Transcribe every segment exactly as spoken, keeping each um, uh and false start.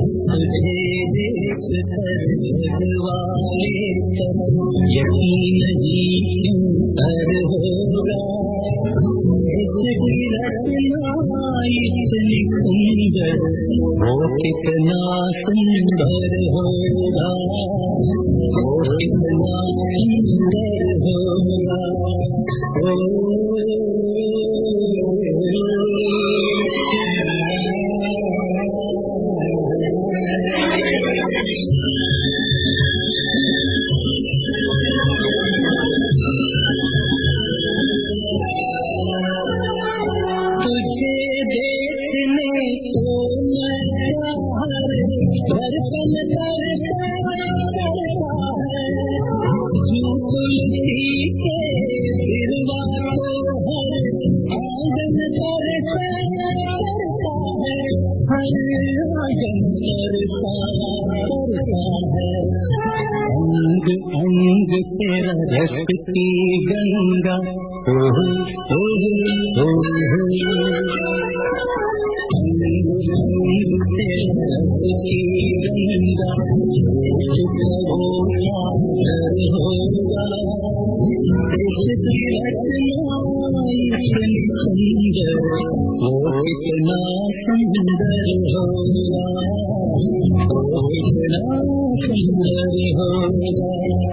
तुझे देख कर भगवाने यकीन नहीं क्यों कर होगा इसकी रचना इतनी सुंदर वो कितना सुंदर होगा वो कितना सुंदर होगा तुझे देखने को मैं हर धड़कन करता करता है तुलसी के सिरवा को हर आंगन करता करता है हर आंगन करता करता है अंग अंग तेरा रस की गंगा ओ ओ ओ तेरा रस की गंगा वो होगा इसकी रचना इतनी सुंदर वो कितना सुंदर होगा वो कितना सुंदर होगा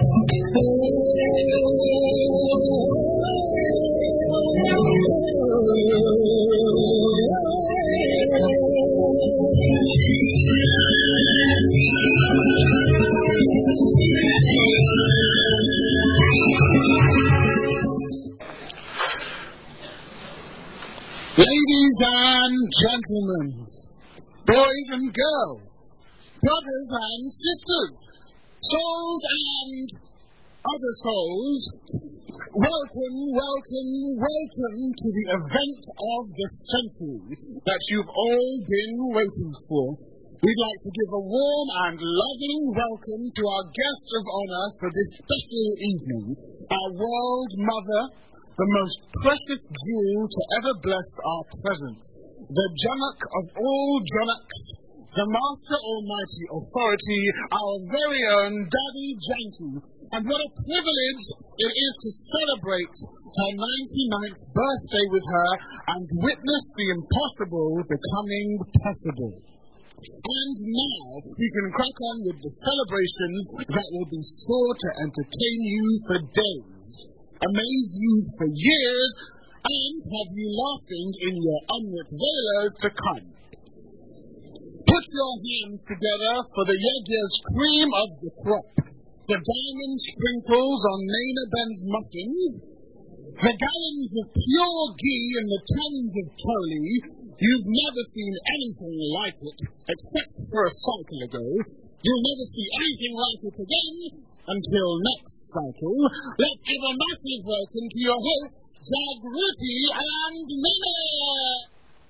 Ladies and gentlemen, boys and girls, brothers and sisters, souls and other souls, welcome, welcome, welcome to the event of the century that you've all been waiting for. We'd like to give a warm and loving welcome to our guest of honor for this special evening, our world mother, the most precious jewel to ever bless our presence, the Janak of all Janaks, the Master Almighty Authority, our very own Daddy Janki. And what a privilege it is to celebrate her ninety-ninth birthday with her and witness the impossible becoming possible. And now we can crack on with the celebrations that will be sure to entertain you for days, amaze you for years, and have you laughing in your unlit veilers to come. Put your hands together for the Yegya's cream of the crop, the diamond sprinkles on Naina Ben's muffins, the gallons of pure ghee and the tons of toli. You've never seen anything like it, except for a cycle ago. You'll never see anything like it again until next cycle. Let's give a massive welcome to your hosts, Jagruti and Nina!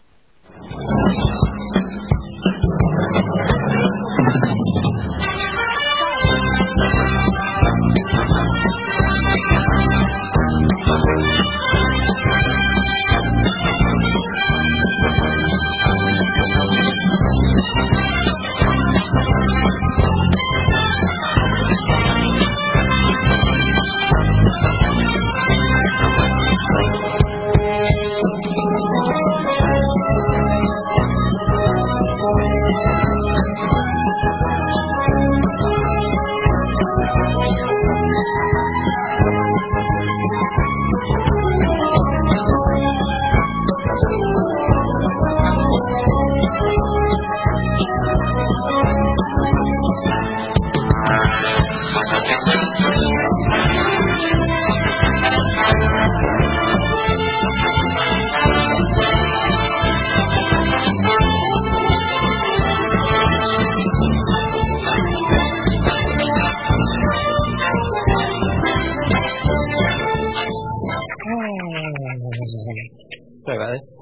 Sorry about this.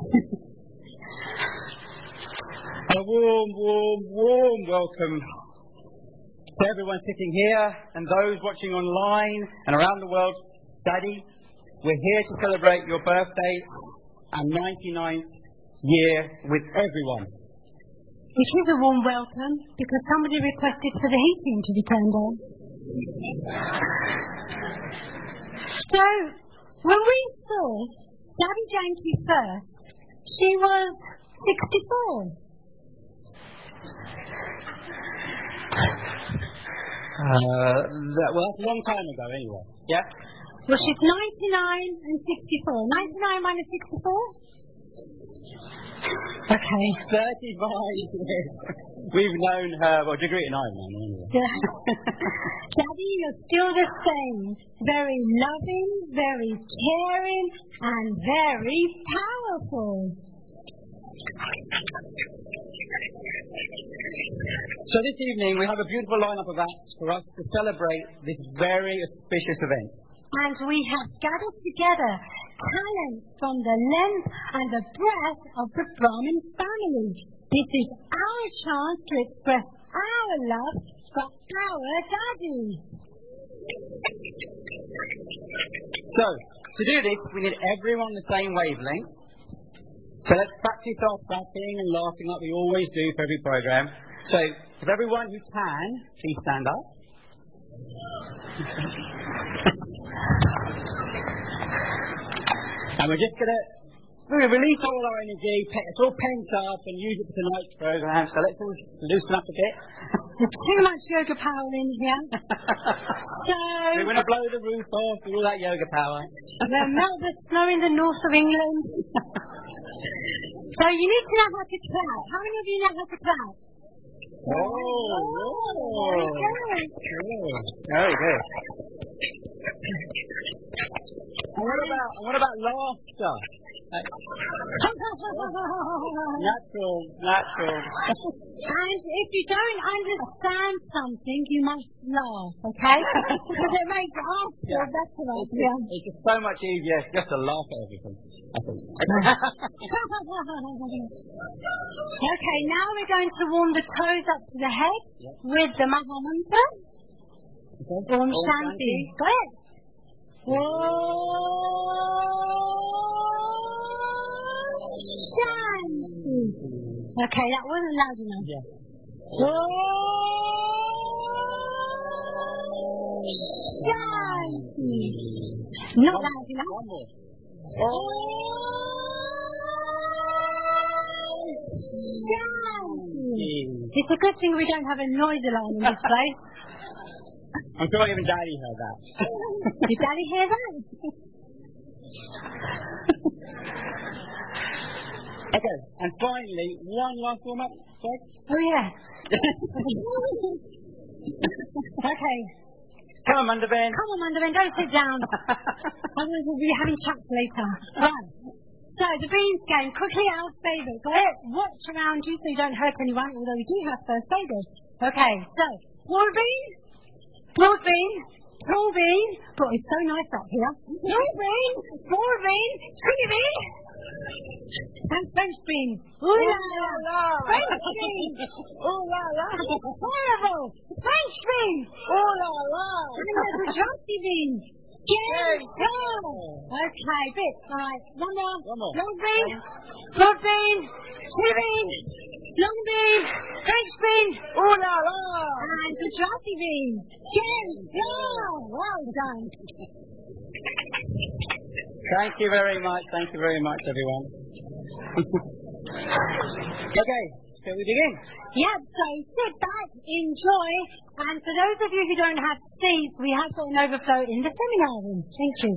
A warm, warm, warm welcome to everyone sitting here and those watching online and around the world. Daddy, we're here to celebrate your birthday and ninety-ninth year with everyone. It is a warm welcome because somebody requested for the heating to be turned on. So, when we saw Daddy Yankee first, she was sixty-four. Uh, that, well, that's a long time ago anyway. Yeah? Well, she's ninety-nine and sixty-four. ninety-nine minus sixty-four? Okay. thirty-five years. We've known her, well, Jagrit and I have known her anyway. Yeah. Daddy, you're still the same. Very loving, very caring, and very powerful. So this evening we have a beautiful lineup of acts for us to celebrate this very auspicious event. And we have gathered together talent from the length and the breadth of the Brahmin family. This is our chance to express our love for our Daddy. So, to do this, we need everyone the same wavelength. So let's practice our clapping and laughing like we always do for every program. So, if everyone who can, please stand up. And we're just going to we're gonna release all our energy. It's all pent up and use it for tonight's program. So let's all loosen up a bit. There's too much yoga power in here. So we're going to blow the roof off with all that yoga power. We'll melt the snow in the north of England. So you need to know how to clap. How many of you know how to clap? Oh, oh, very good. Very good. And what about what about laughter? Natural, natural. And if you don't understand something, you must laugh, okay? Because it makes it all feel better. It's, Yeah. it's just so much easier just to laugh at everything, I think. Okay, now we're going to warm the toes up to the head yeah. with the Maha Mantra. Okay. Om Shanti. Go ahead. Shanti. Okay, that wasn't loud enough. Yes. Shanti. Not One loud enough. One more. Shanti. It's a good thing we don't have a noise alarm in this place. I'm sure even Daddy heard that. Did Daddy hear that? Okay, and finally, one last warm up. Sorry? Oh, yeah. Okay. Come on, Mandaben. Come on, Mandaben, don't sit down. Otherwise we'll be having chats later. Right. So, the beans game, quickly our favourite. Go ahead, watch around you so you don't hurt anyone, although we do have first aiders. Okay, so, small bean, small bean, tall bean, but it's so nice up here. Small bean, small bean, chili bean, and French bean. Ooh la la. French bean. Ooh la la. Horrible. French bean. Ooh la la. And the Gujarati bean. Yes. Okay, bit. Right, one more. One more. Long bean, broad bean, chili bean, long bean, French bean. Ooh la la. And Gujarati bean. Yes. Well done. Thank you very much. Thank you very much, everyone. Okay, shall we begin? Yep, so sit back, enjoy, and for those of you who don't have seats, we have got an overflow in the seminar room. Thank you.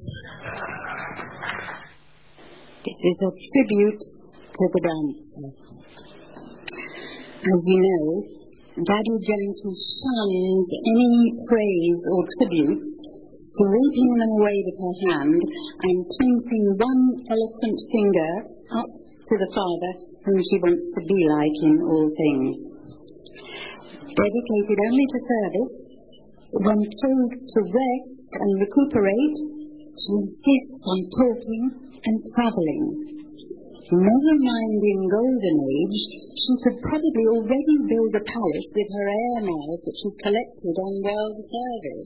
This is a tribute to the dancer. As you know, Daddy Yankee shuns any praise or tribute, sweeping them away with her hand and pointing one eloquent finger up to the Father whom she wants to be like in all things. Dedicated only to service, when told to rest and recuperate, she insists on talking and travelling. Never mind in Golden Age, she could probably already build a palace with her air miles that she collected on world service.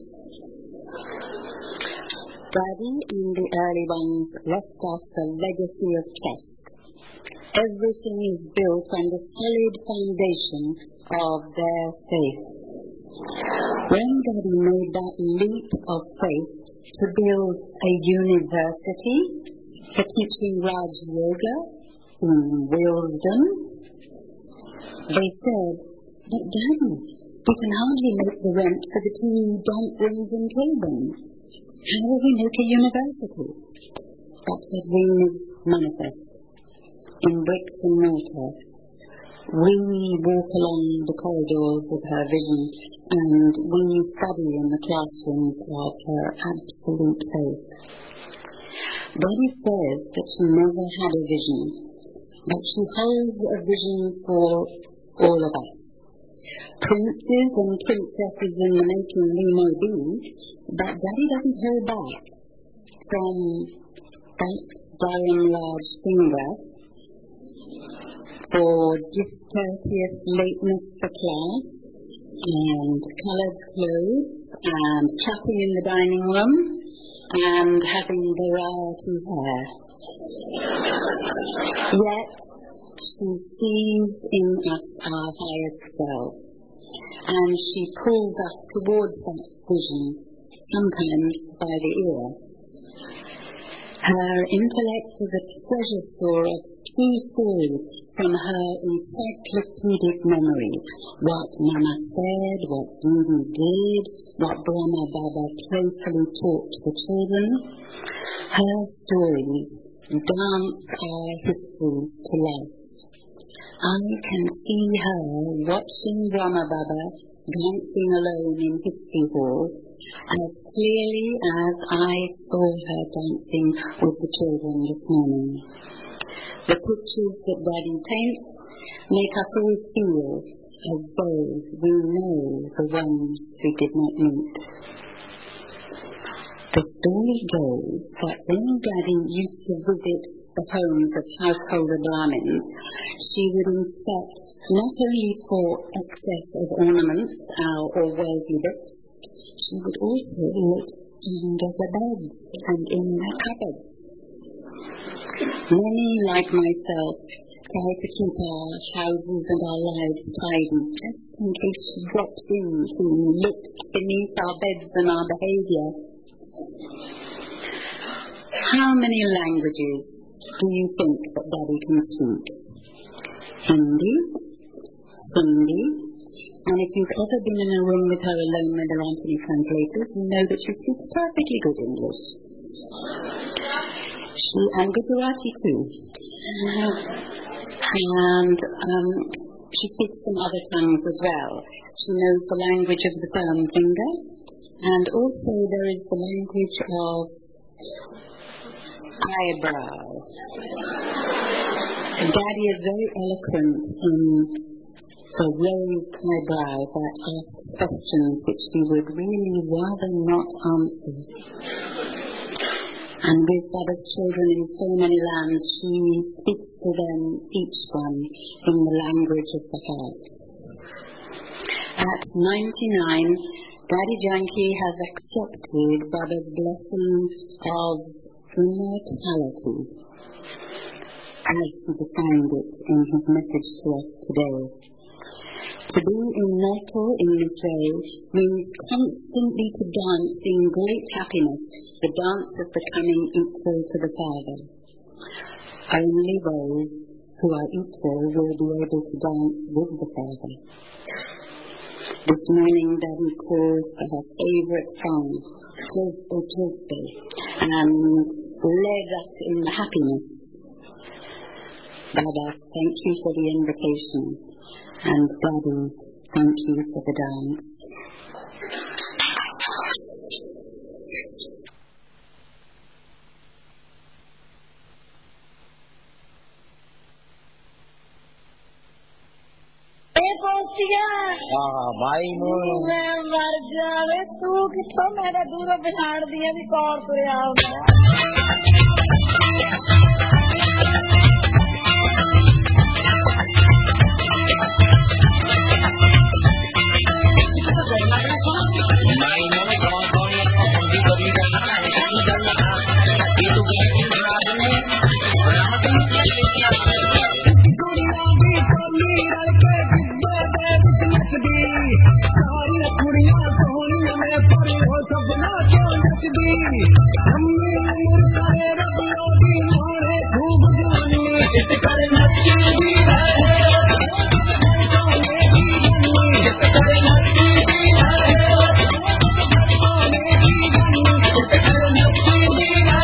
Daddy and the early ones left us a legacy of trust. Everything is built on the solid foundation of their faith. When Daddy made that leap of faith to build a university for teaching Raj Yoga in Willesden, they said, "But Daddy, we can hardly make the rent for the two dump rooms in Kilburn. How will we make a university?" But her dream is manifest in bricks and mortar. We walk along the corridors of her vision, and we study in the classrooms of her absolute faith. Daddy says that she never had a vision, but she holds a vision for all of us. Princes and princesses in the making we may be, but Daddy doesn't hold back from that Durham large finger for discourteous lateness for class and coloured clothes and chatting in the dining room and having variety hair. Yet she sees in us our highest selves, and she pulls us towards that vision, sometimes by the ear. Her intellect is a treasure store of true stories from her encyclopedic memory. What Mama said, what Didi did, what Brahma Baba playfully taught the children. Her stories dance our histories to life. I can see her watching Brahma Baba dancing alone in History Hall as clearly as I saw her dancing with the children this morning. The pictures that Daddy paints make us all feel as though we know the ones we did not meet. The story goes that when Daddy used to visit the homes of householder Brahmins, she would inspect not only for excess of ornaments or worldly bits, she would also look under the bed and in the cupboard. Many, like myself, try to keep our houses and our lives tidy, just in case she drops in to look beneath our beds and our behaviour. How many languages do you think that Daddy can speak? Hindi, Hindi, and if you've ever been in a room with her alone where there aren't any translators, you know that she speaks perfectly good English. She, and Gujarati too. And um, she speaks some other tongues as well. She knows the language of the firm finger, and also there is the language of eyebrow. Daddy is very eloquent in the raised eyebrow that asks questions which we would really rather not answer. And with Baba's children in so many lands, she speaks to them, each one, in the language of the heart. At ninety-nine, Daddy Janki has accepted Baba's blessing of immortality, as he defined it in his message to us today. To be immortal in the day means constantly to dance in great happiness, the dance of becoming equal to the Father. Only those who are equal will be able to dance with the Father. This morning, Daddy calls for her favourite song, Tuesday, Tuesday, and led us in happiness. Baba, thank you for the invitation. And Daddy, thank you for the dance. हाँ भाई मैं मर जावे तू कितों मेरे दूर बिछाड़ दिया भी कौर तुरया Itu नचदी सारी कुड़ियां सोनिया में पर हो सपना क्यों नचदी हमने उम्र सारे रबियों दी मोड़े खूब जवानी चित कर नचदी है सोने की जन्नी चित कर नचदी है सोने की जन्नी चित कर नचदी है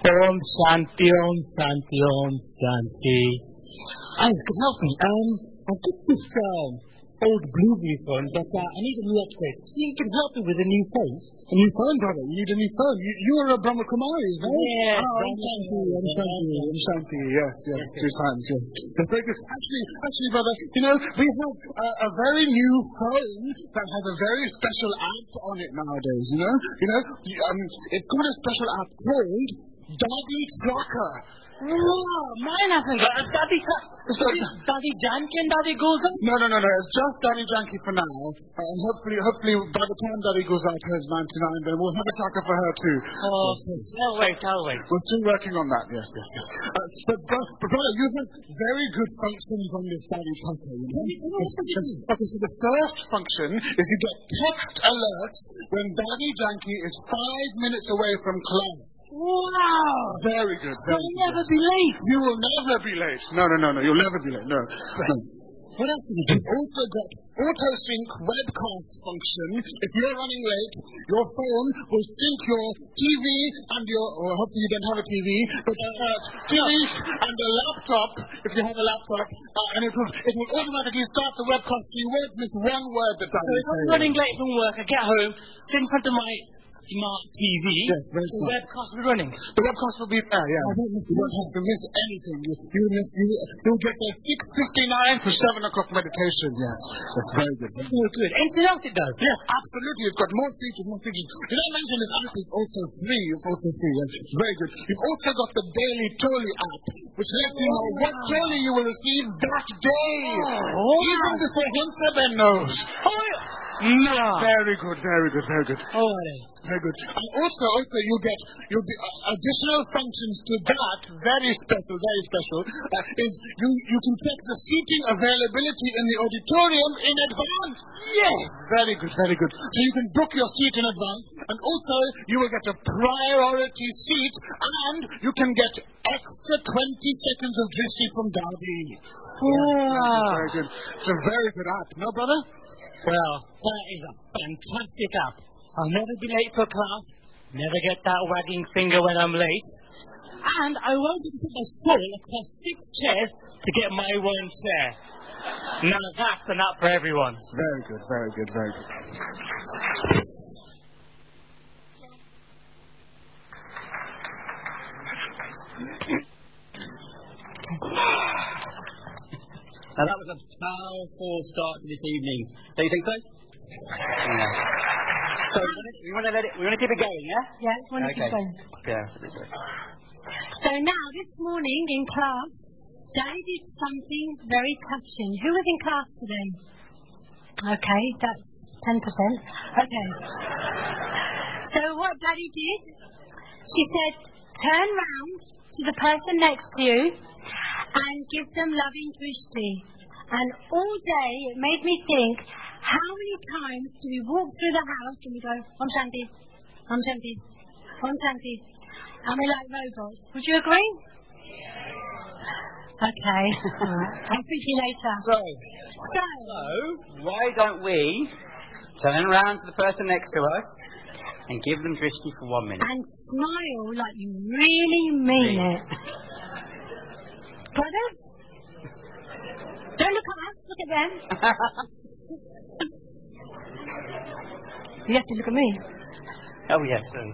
Om Shanti, Om Shanti, Om Shanti. Hi, could help me. Um, I've got this um, old Blueberry phone, but uh, I need a new upgrade. So you can help me with a new phone. A new phone, brother. You need a new phone. You, you are a Brahma Kumari, right? Yeah. Oh, Om Shanti, Om Shanti, Om Shanti. Yes, yes, two times, yes. That's very good. Actually, actually, brother, you know, we have a, a very new phone that has a very special app on it nowadays, you know? You know, um, it's got a special app called Daddy Tracker. Wow, mine hasn't got a Daddy Tracker. So, Daddy Janki and Daddy goes up? no, no, no, no. It's just Daddy Janki for now. Uh, and hopefully, hopefully, by the time Daddy goes out hers ninety-nine, then we'll have a tracker for her too. Oh, yes, yes. I'll wait, I'll wait. We're still working on that, yes, yes, yes. Uh, but, but, but, brother, you have very good functions on this Daddy tracker, you know? Yes, okay, so the first function is you get text alerts when Daddy Janki is five minutes away from class. Wow! Very good. So Very I'll good. never be late. You will never be late. No, no, no, no. You'll never be late. No. no. What else did you do? You've also got auto-sync webcast function. If you're running late, your phone will sync your T V and your, or hopefully you don't have a T V, but uh, T V and a laptop, if you have a laptop, uh, and it will, it will automatically start the webcast so you won't miss one word that So Daddy if I'm says. running late from work, I get home, sit in front of my smart T V. Yes, very the smart. webcast will be running. The webcast will be there, yeah. You won't have to miss anything. You, you miss, you, you'll get the six fifty-nine for seven o'clock meditation, yes. That's very good. Oh, good. Anything else it does? Yes, absolutely. It's got more features, more features. Did I mention this app is also free? It's also free. Yes. It's very good. You've also got the Daily Toli app, which lets you know what Toli you will receive that day. Oh, Even before Henseben knows. Oh, no. Very good, very good, very good. Oh, then. Very good. And also, also you'll get you'll be, uh, additional functions to that, very special, very special, uh, is you, you can check the seating availability in the auditorium in advance. Yes. Very good, very good. So you can book your seat in advance, and also you will get a priority seat, and you can get extra twenty seconds of drishti from Daddy. Wow. Very good. It's a very good app. No, brother? Well, that is a fantastic app. I'll never be late for class, never get that wagging finger when I'm late, and I won't have to put my soul across six chairs to get my one chair. Now that's an app for everyone. Very good, very good, very good. Now that was a powerful start to this evening. Don't you think so? Yeah. So we want to let it. We want to keep it going, yeah? Yeah, it's one of Okay. going. Yeah. So now, this morning in class, Daddy did something very touching. Who was in class today? Okay, that's ten percent. Okay. So what Daddy did, she said, turn round to the person next to you and give them loving drishti. And all day it made me think, how many times do we walk through the house and we go, Om Shanti, Om Shanti, Om Shanti, and we're like robots. Would you agree? Okay. All right. I'll speak to you later. So, So, so why don't we turn around to the person next to us and give them drishti for one minute? and smile like you really mean it. Brother? Don't look at us, look at them. You have to look at me. Oh yes. Um,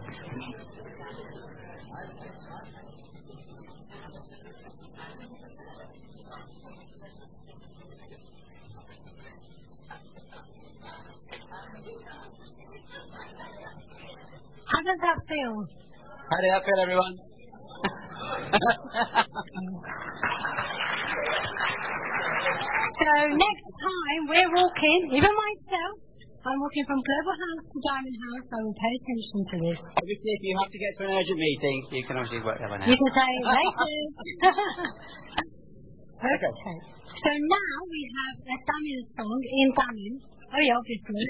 How does that feel? How did that feel, everyone? So next time we're walking, even myself, I'm walking from Global House to Diamond House, I will pay attention to this. Obviously, if you have to get to an urgent meeting, you can obviously work that one out. You can say later. Okay. So now we have a Tamil song in Tamil. Oh yeah, obviously.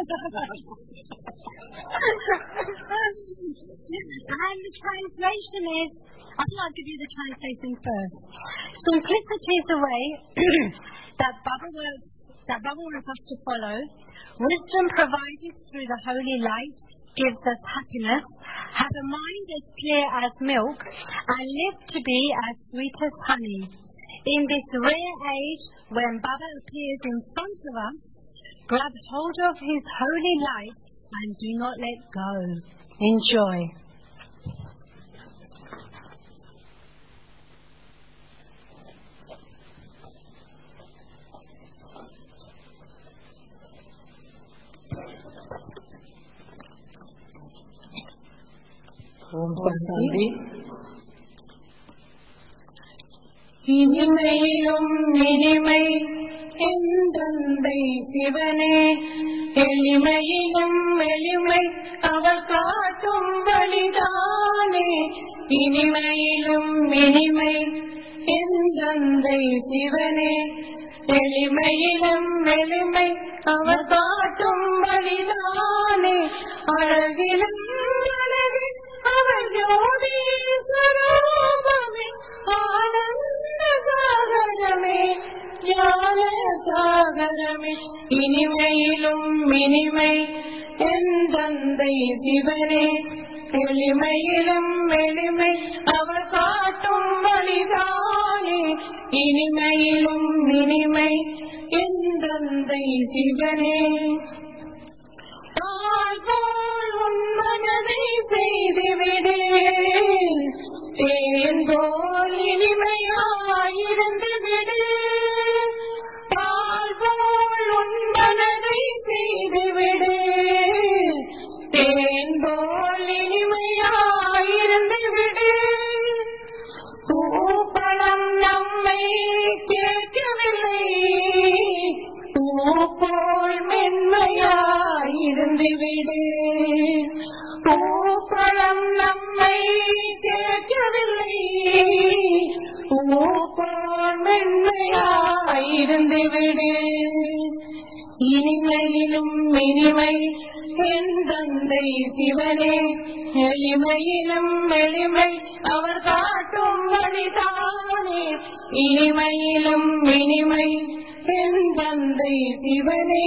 And the translation is, I think I'll give you the translation first. Simplicity is the way that Baba will, that Baba wants us to follow. Wisdom provided through the holy light gives us happiness, have a mind as clear as milk, and live to be as sweet as honey. In this rare age, when Baba appears in front of us, grab hold of his holy light and do not let go. Enjoy. Om Shanti. இனிமையிலும் இனிமை எந்தந்தை சிவனே, எளிமையிலும் எளிமை அவர் காட்டும் வழிதானே. இனிமையிலும் இனிமை எந்தந்தை சிவனே, எளிமையிலும் எளிமை அவர் காட்டும் வழிதானே. அழகிலும் அழகி அவர் ஜோதி ஸ்வரூபமே, ஆனந்த சாகரமே, ஞான சாகரமே. இனிமையிலும் இனிமை எந்தந்தை சிவனே, எளிமையிலும் எளிமை அவர் காட்டும் வழிதானே. இனிமையிலும் இனிமை எந்தந்தை சிவனே. தாழ்போல் உன் மனதை செய்துவிடு, தேன் போல் இனிமையாயிருந்து விடு. தாழ்போல் உன் மனதை செய்துவிடு, தேன் போல் இனிமையாயிருந்து விடு. பூப்பழம் நம்மை கேட்கவில்லை, பூ போல் மென்மையாயிருந்து விடு. பூப்பழம் நம்மை கேட்கவில்லை, பூ போல் மென்மையாயிருந்து விடு. இனிமையிலும் இனிமை எந்தந்தை சிவனே, எளிமையிலும் எளிமை அவர் காட்டும் வழிதானே. இனிமையிலும் இனிமை எந்தந்தை சிவனே.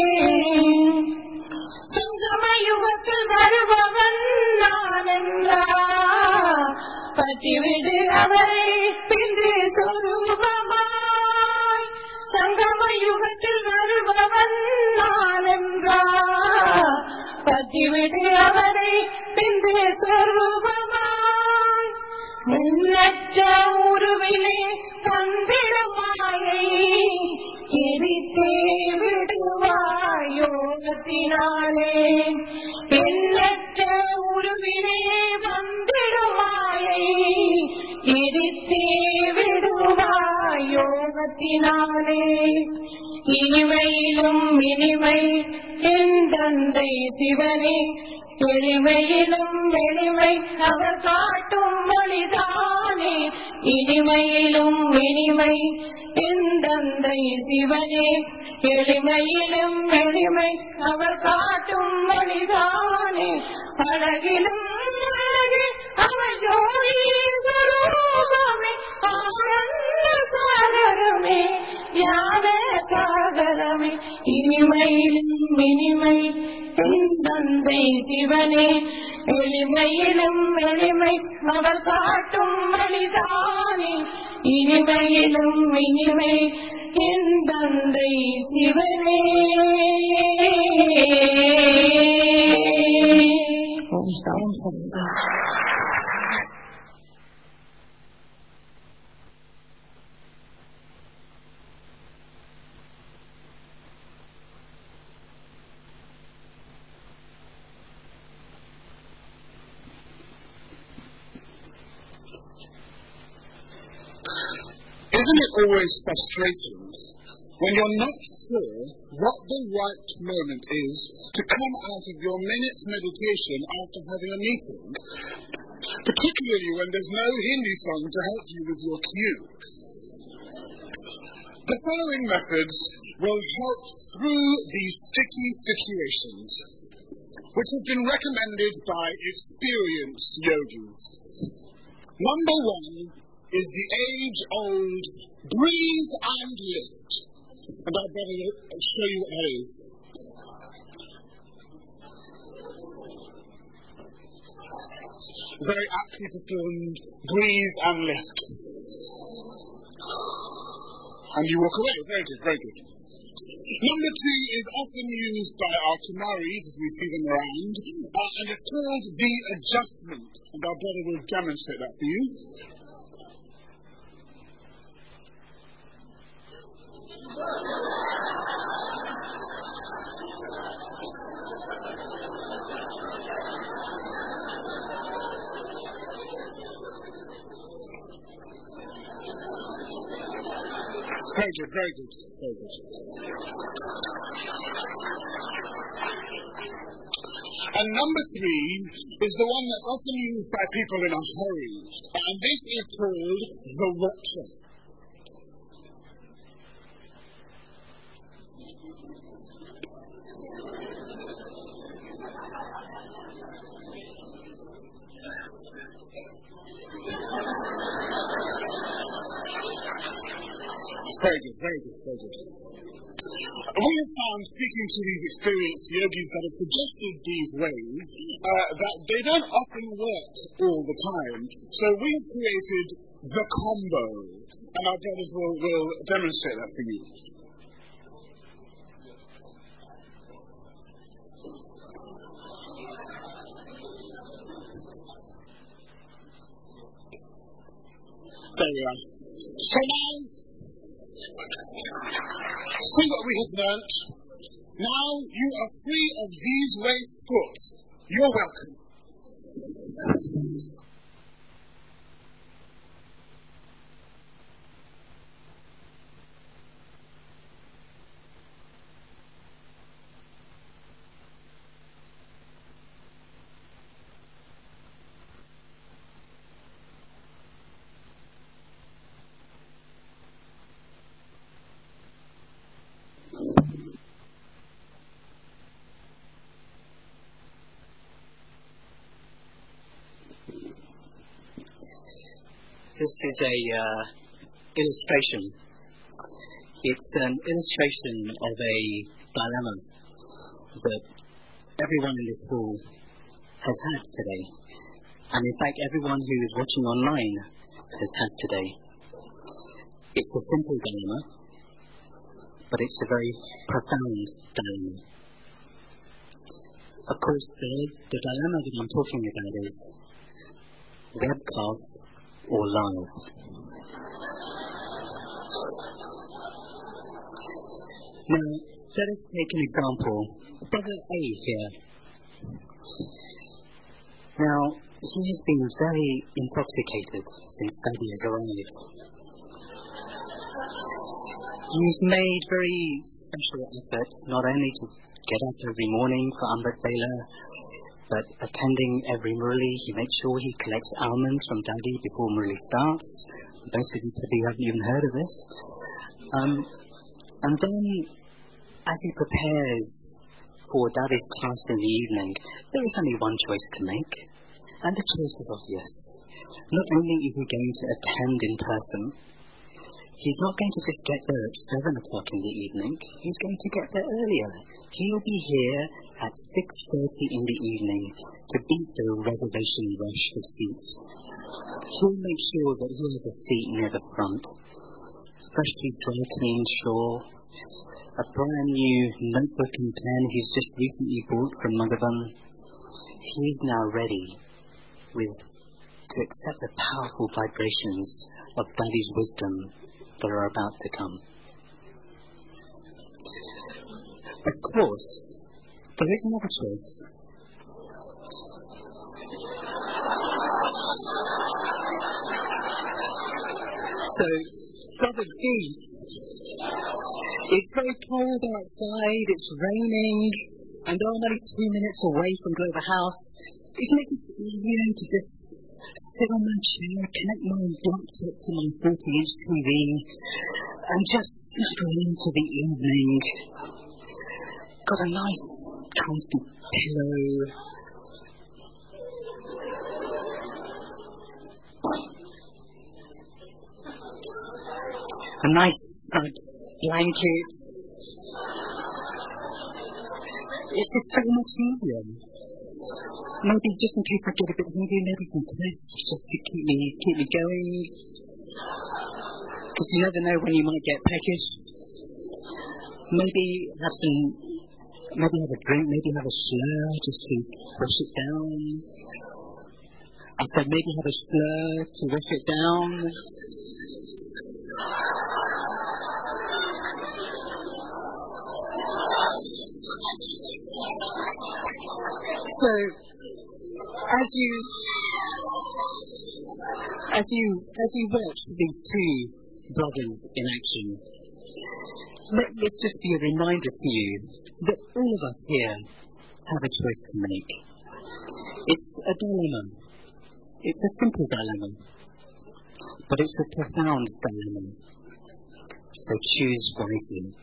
சங்கமயுகத்தில் வருபவன் நான் என்றார், பற்றிவிடு அவரை பின்பு சொரூபமாய். சங்கமயுகத்தில் வருபவன் நான் என்றார், பற்றிவிடு அவரை பின்பு சொரூபமாய். எண்ணற்ற உருவிலே தந்திரமாயை எரித்தே விடுவாய் யோகத்தினாலே. எண்ணற்ற உருவிலே வந்திடுமாயை எரித்தே விடுவாய் யோகத்தினாலே. இனிமையிலும் இனிமை எந்தந்தை சிவனே, எளிமையிலும் எளிமை அவர் காட்டும் வழிதானே. இனிமையிலும் இனிமை எந்தந்தை சிவனே, எளிமையிலும் எளிமை அவர் காட்டும் வழிதானே. அழகிலும் அழகி அவர் ஜோதி ஸ்வரூபமே, ஆனந்த சாகரமே, ஞான சாகரமே. இனிமையிலும் இனிமை எந்தந்தை சிவனே, எளிமையிலும் எளிமை அவர் காட்டும் வழிதானே. இனிமையிலும் இனிமை எந்தந்தை சிவனே. Om Shanti. Isn't it always frustrating when you're not sure what the right moment is to come out of your minute's meditation after having a meeting, particularly when there's no Hindi song to help you with your cue? The following methods will help through these sticky situations, which have been recommended by experienced yogis. Number one is the age-old breathe and lift. And I'd better show you what that is. very aptly performed breathe and lift. And you walk away. Very good, very good. Number two is often used by our Tamaris as we see them around, uh, and it's called the adjustment. And our brother will demonstrate that for you. Very good, very good, very good. And number three is the one that's often used by people in a hurry, and this is called the watcher. Very good, very good, very good. We have found, speaking to these experienced yogis that have suggested these ways, uh, that they don't often work all the time. So we've created the combo, and our brothers will, will demonstrate that for you. There we are. So now, see what we have learnt. Now you are free of these waste thoughts. You're welcome. This is a uh, illustration. It's an illustration of a dilemma that everyone in this hall has had today. And in fact, everyone who is watching online has had today. It's a simple dilemma, but it's a very profound dilemma. Of course, the, the dilemma that I'm talking about is webcast or live. Now, let us take an example. Brother A here. Now, he has been very intoxicated since Daddy has arrived. He's made very special efforts, not only to get up every morning for Amrit Bela, but attending every Murli. He makes sure he collects almonds from Daddy before Murli starts. Most of you probably haven't even heard of this. Um, and then, as he prepares for Daddy's class in the evening, there is only one choice to make, and the choice is obvious. Not only is he going to attend in person, he's not going to just get there at seven o'clock in the evening. He's going to get there earlier. He'll be here at six thirty in the evening to beat the reservation rush of seats. He'll make sure that he has a seat near the front, freshly dry cleaned shawl, a brand new notebook and pen he's just recently bought from Madhavan. He is now ready with to accept the powerful vibrations of Daddy's wisdom that are about to come. Of course, there is another choice. So, Brother B, it's very cold outside, it's raining, and I'm only two minutes away from Glover House. Isn't it just easier to just sit on my chair, connect my laptop to my forty-inch T V, and just snuggle into the evening? Got a nice, comfy pillow. A nice, snug blanket. It's just so much easier. maybe just in case I get a bit hungry, maybe some crisps just to keep me keep me going. Because you never know when you might get peckish. Maybe have some, maybe have a drink, maybe have a slur just to wash it down. I said maybe have a slur to wash it down. So, as you, as you, as you watch these two brothers in action, let this just be a reminder to you that all of us here have a choice to make. It's a dilemma. It's a simple dilemma, but it's a profound dilemma. So choose wisely.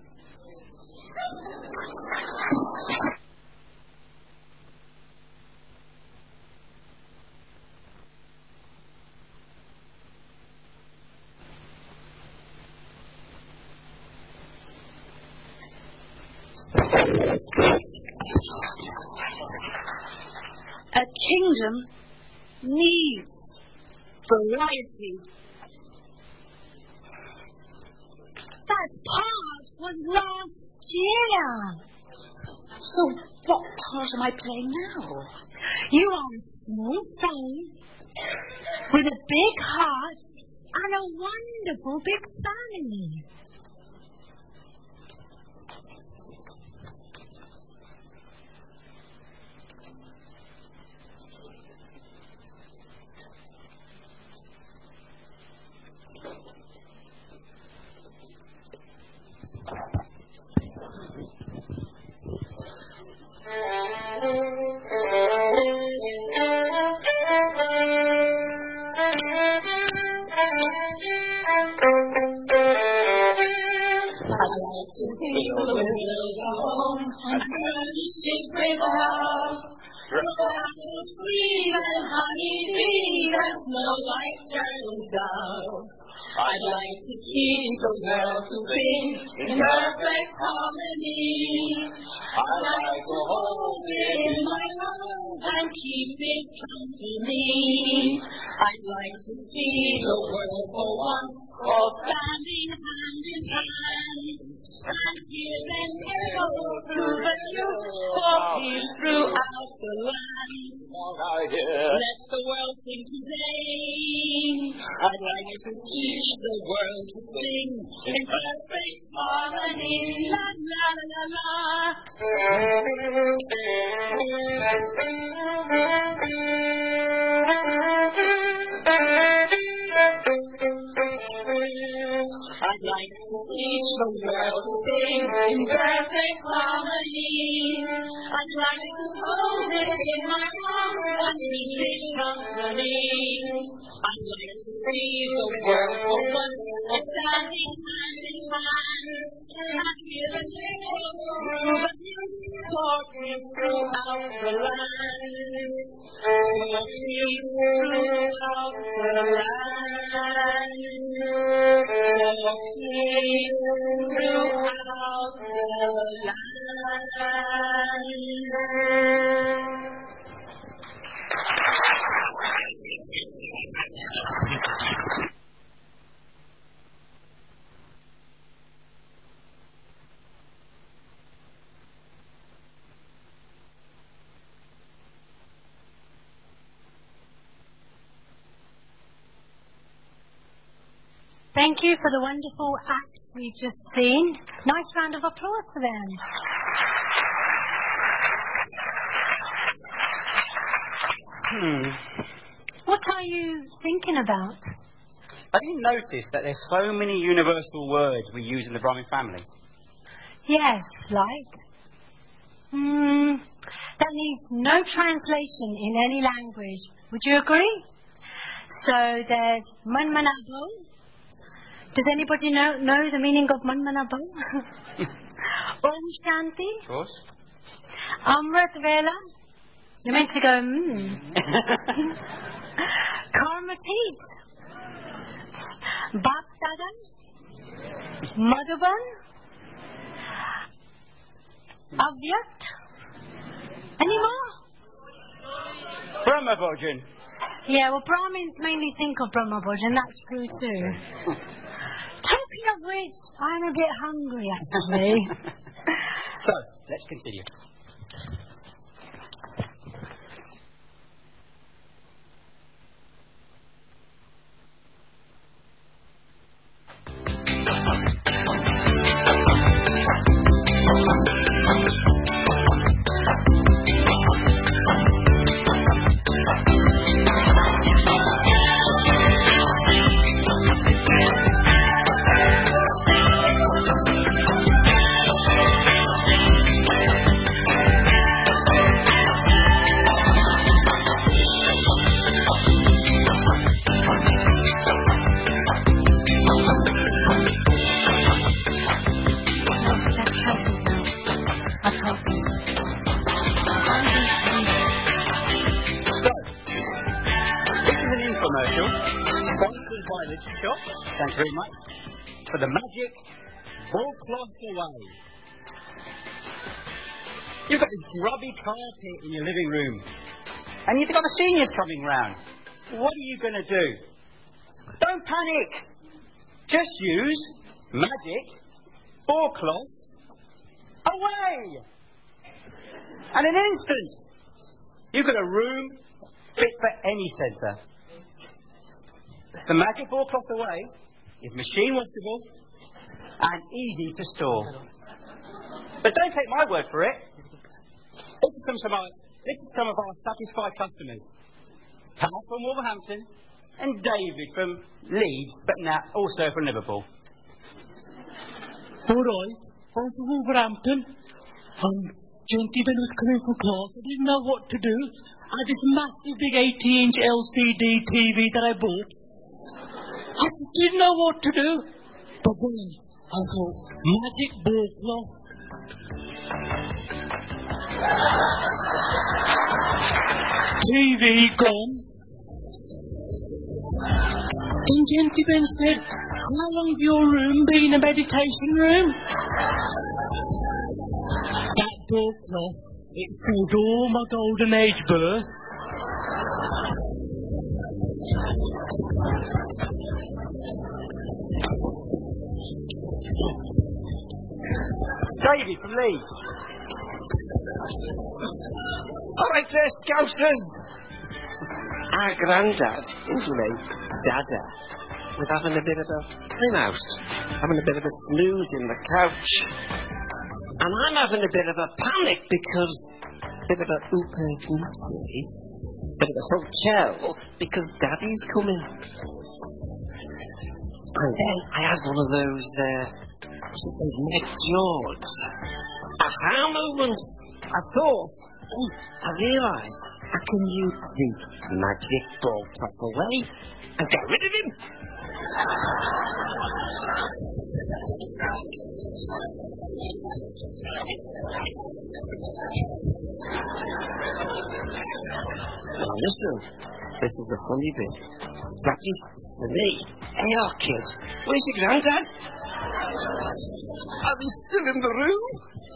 A kingdom needs variety. That part was last year. So what part am I playing now? You are a small thing with a big heart and a wonderful big family. I'd like to teach the world to sing in perfect harmony. I'd like to hold it in my arms and keep it company. I'd like to see the world for once all standing hand in hand, and hear them echo through the hills for peace throughout the land. Let the world sing today. I'd like to teach the world to sing in perfect harmony. La la la I'd like to teach the world to sing in perfect harmony. I'd like to hold it in my arms and keep it company. I'd like to see the world for once standing hand in hand, and hear the echo through the hills for peace throughout the land. For peace throughout the land. For peace throughout the land. Thank you for the wonderful act we've just seen. Nice round of applause for them. Hmm. What are you thinking about? I didn't notice that there's so many universal words we use in the Brahmin family. Yes, like? Hmm, that needs no translation in any language. Would you agree? So there's Manmanabo. Does anybody know, know the meaning of Manmanabo? Om Shanti. Of course. Amrit Vela. You're meant to go, mmm. Karmatit. Bapdada. Madhuban. Avyakt. Any more? Brahmabhujan. Yeah, well, Brahmins mainly think of Brahmabhujan, that's true too. Talking of which, I'm a bit hungry, actually. So, let's continue. Thanks very much. For the magic ball cloth away. You've got this grubby carpet in your living room, and you've got the seniors coming round. What are you going to do? Don't panic. Just use magic ball cloth away. And in an instant, you've got a room fit for any centre. The magic ball cloth away is machine washable and easy to store. But don't take my word for it. This is some, some, of, our, this is some of our satisfied customers. Pat from Wolverhampton and David from Leeds, but now also from Liverpool. All right, I'm from Wolverhampton. Um, gentleman was coming from class. I didn't know what to do. I had this massive big eighty-inch L C D T V that I bought. I just didn't know what to do. But then I thought, magic ball cloth. T V gone. Then gentleman said, how long have your room been a meditation room? That ball cloth, it filled all my golden age birth. David from Leeds. All right there, Scousers. Our granddad, into me, Dada, was having a bit of a playhouse, having a bit of a snooze in the couch. And I'm having a bit of a panic because, a bit of a ooper-oopsie, bit of a hotel, because Daddy's coming. And then I had one of those, uh, those Meg George aha moments. I thought, oh, I realised I can use the magic ball cloth away and get rid of him. Now listen, this is a funny bit. Daddy says to me, hey, oh, kid, where's your granddad? Are we still in the room?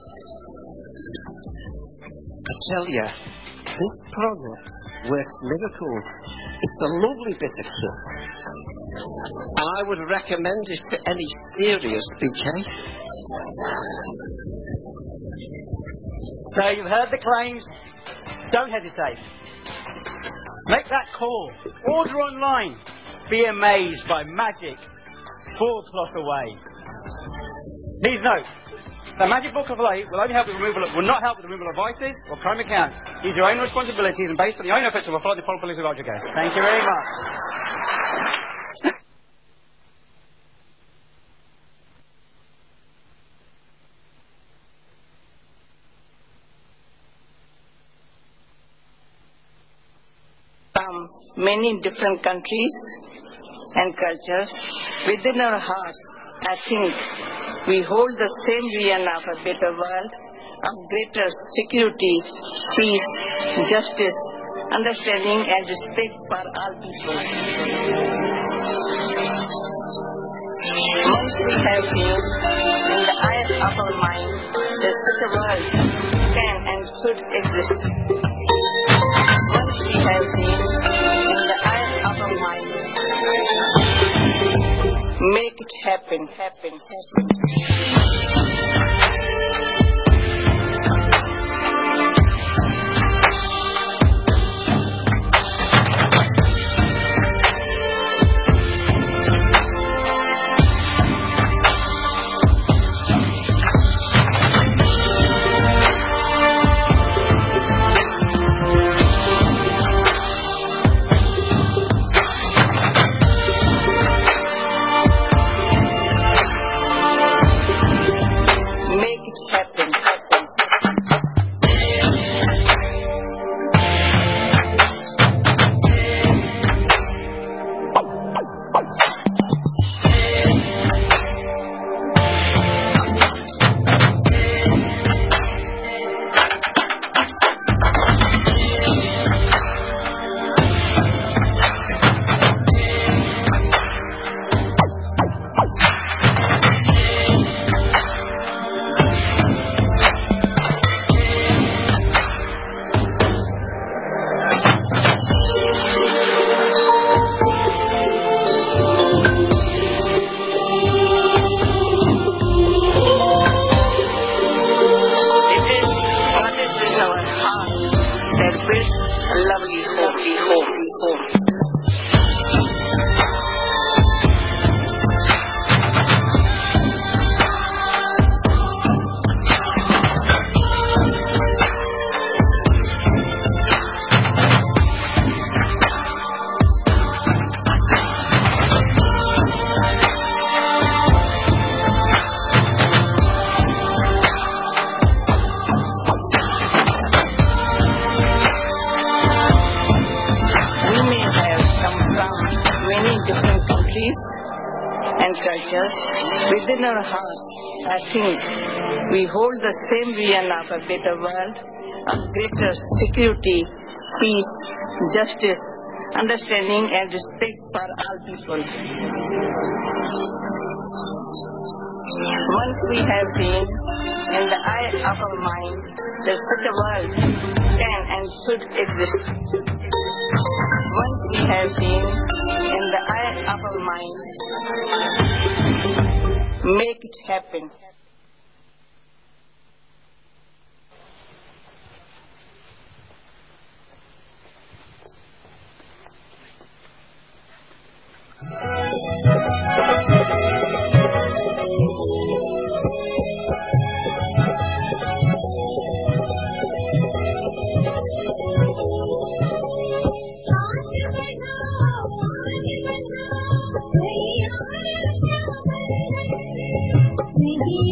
I tell you, this product works miracles. It's a lovely bit of kit. And I would recommend it to any serious B K. So you've heard the claims. Don't hesitate. Make that call. Order online. Be amazed by magic ball cloth away. Please note, the magic ball cloth away will only help with removal of, will not help with the removal of vices or crime accounts. Use your own responsibilities and based on your own efforts will follow the policy of Roger. Thank you very much. From many different countries and cultures, within our hearts, I think we hold the same vision of a better world, of greater security, peace, justice, understanding and respect for all people. Once we have seen in the eyes of our mind that such a world can and should exist. it happen, happen, happen. And cultures, within our hearts, I think we hold the same vision of a better world, of greater security, peace, justice, understanding and respect for all people. Once we have seen in the eye of our mind that such a world can and should exist. Once we have seen in the eye of our mind, make it happen. Thank you.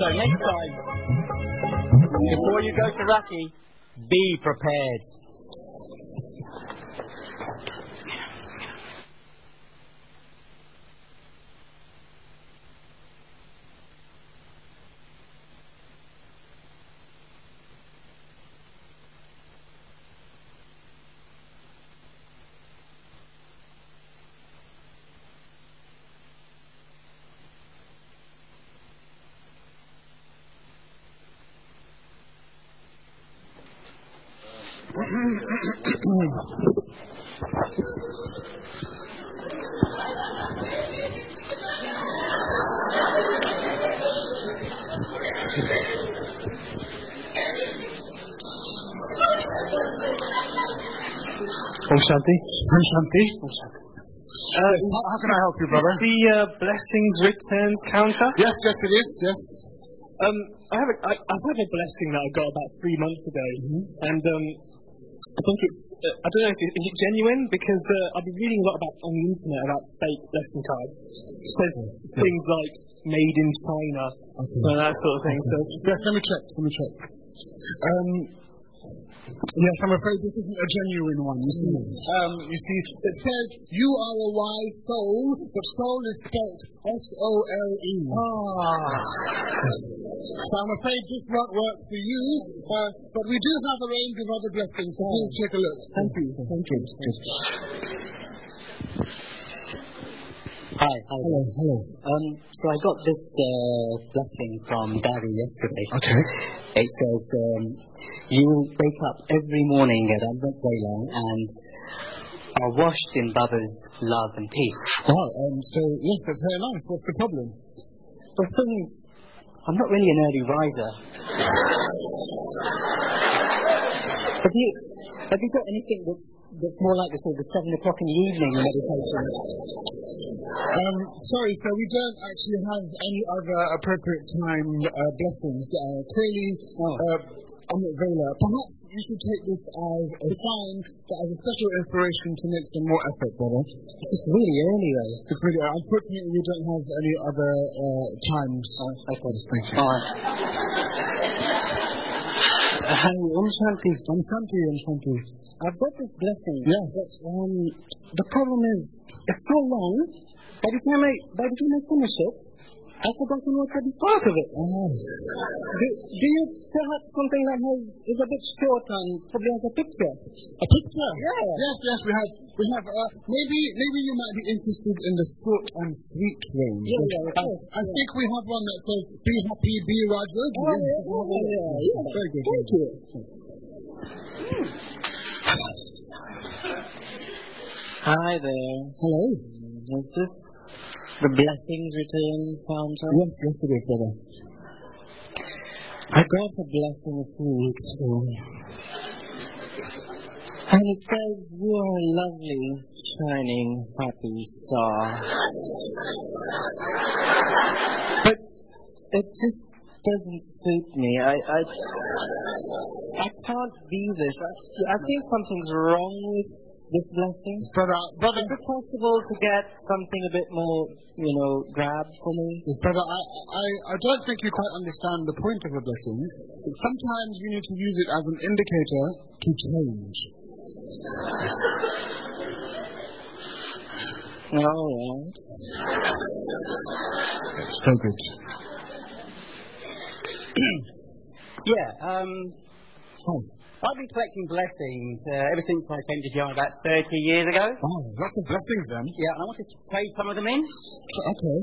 So next time, before you go to Raki, be prepared. Om Shanti. Om Shanti. Uh, how, how can I help you, brother? Is the uh, blessings returns counter? Yes, yes, it is. Yes. Um, I have a, I, I have a blessing that I got about three months ago, Mm-hmm. and um, I think it's. Uh, I don't know if it, is it genuine because uh, I've been reading a lot about on the internet about fake blessing cards. It says Yes, yes. things like "made in China" Okay. and that sort of thing. So Yes, let me check. Let me check. Um, yes, I'm afraid this isn't a genuine one. You see, um, you see, it says you are a wise soul, but soul is spelled S O L E. ah, So I'm afraid this won't work for you, uh, but we do have a range of other blessings. So please take a look. thank you, thank you. Hi, hi. Hello, hello. Um, so I got this uh, blessing from Daddy yesterday. Okay. It says, um, you will wake up every morning at Amrit Vela and are washed in Baba's love and peace. Wow, um, so yes, that's very nice. What's the problem? The thing is, I'm not really an early riser. Have you, have you got anything that's, that's more like the sort of the seven o'clock in the evening meditation? Um, sorry, so we don't actually have any other appropriate time uh, blessings. Uh, clearly, uh, Amrit Vela. Perhaps you should take this as a sign that as a special inspiration to make some more effort, brother. This is really early, though. It's really, uh, unfortunately, we don't have any other uh, times. Oh, okay. Thank you. All right. Hi, Om Shanti. Om Shanti, Om Shanti. I've got this blessing. Yes. But, um, the problem is, it's so long. By the time I, by the time I finish it, I've forgotten what's at the part of it. Oh. Do, do you perhaps something that has is a bit short and probably has a picture? A picture? Yeah. Yes, yes, we have. We have. Uh, maybe, maybe you might be interested in the short and sweet range. Yeah, yeah, of I, course, I yeah. think we have one that says "Be happy, be Raja." Oh, yeah, yeah, yeah, yeah. Very good. Thank you. Hi there. Hello. Is this the blessings returns counter? Yes, yes, it is, brother. I got a blessing a few weeks ago. And it says you are a lovely, shining, happy star. But it just doesn't suit me. I I, I can't be this. I, I think something's wrong with this blessing. Brother, brother. Is it possible to get something a bit more, you know, grab for me? Brother, I, I, I don't think you quite understand the point of a blessing. Sometimes you need to use it as an indicator to change. All right. So good. Yeah, um, I've been collecting blessings uh, ever since I came to Guyana about thirty years ago. Oh, lots of blessings then. Yeah, and I wanted to trade some of them in. Okay.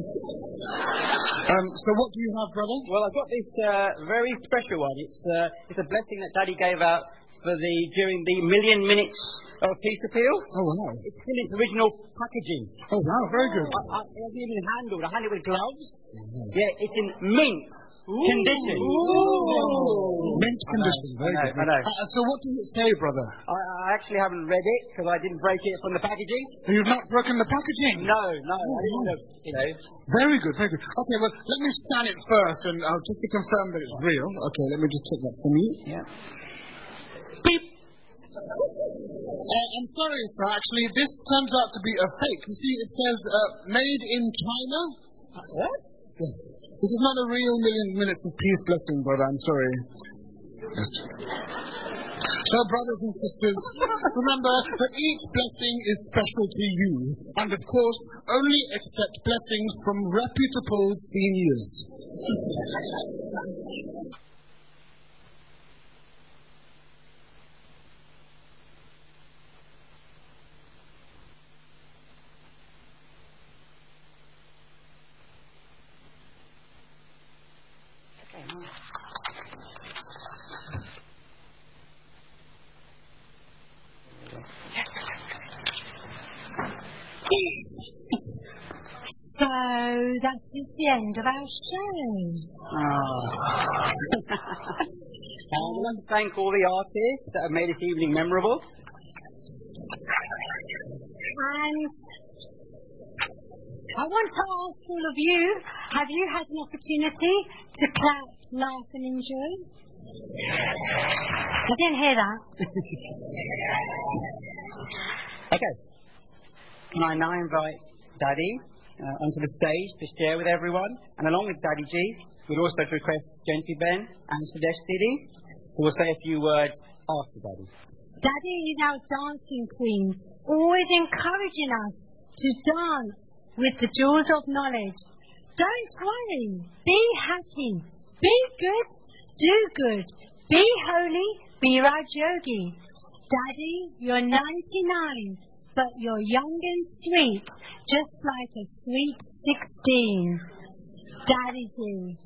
Um, so what do you have, brother? Well, I've got this uh, very special one. It's uh, it's a blessing that Daddy gave out for the during the Million Minutes of Peace Appeal. Oh, wow. It's in its original packaging. Oh, wow, very good. I, I, it hasn't even been handled. I handled it with gloves. Mm-hmm. Yeah, it's in mint condition. Ooh. Mint condition. Very I know, good. I know. Uh, so what does it say, brother? I, I actually haven't read it because I didn't break it from the packaging. You've not broken the packaging? No, no. I didn't want to, you know. Very good, very good. Okay, well, let me scan it first, and uh, just to confirm that it's real. Okay, let me just check that for me. Yeah. Beep. Uh, I'm sorry, sir. Actually, this turns out to be a fake. You see, it says uh, "made in China." What? Yes. This is not a real million minutes of peace blessing, brother. I'm sorry. Yes. So, brothers and sisters, remember that each blessing is special to you. And, of course, only accept blessings from reputable seniors. So that is the end of our show. Oh. I want to thank all the artists that have made this evening memorable. And I want to ask all of you, have you had an opportunity to clap, laugh and enjoy? I didn't hear that. Okay. Can I now invite Daddy uh, onto the stage to share with everyone, and along with Daddy G, we'd also request Genty Ben and Sudesh Didi, who will say a few words after Daddy. Daddy is our dancing queen, always encouraging us to dance with the jewels of knowledge. Don't worry, be happy, be good, do good, be holy, be Raj Yogi. Daddy, you're ninety-nine, but you're young and sweet, just like a sweet sixteen. Daddy G.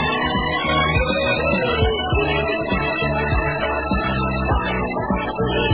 Thank you.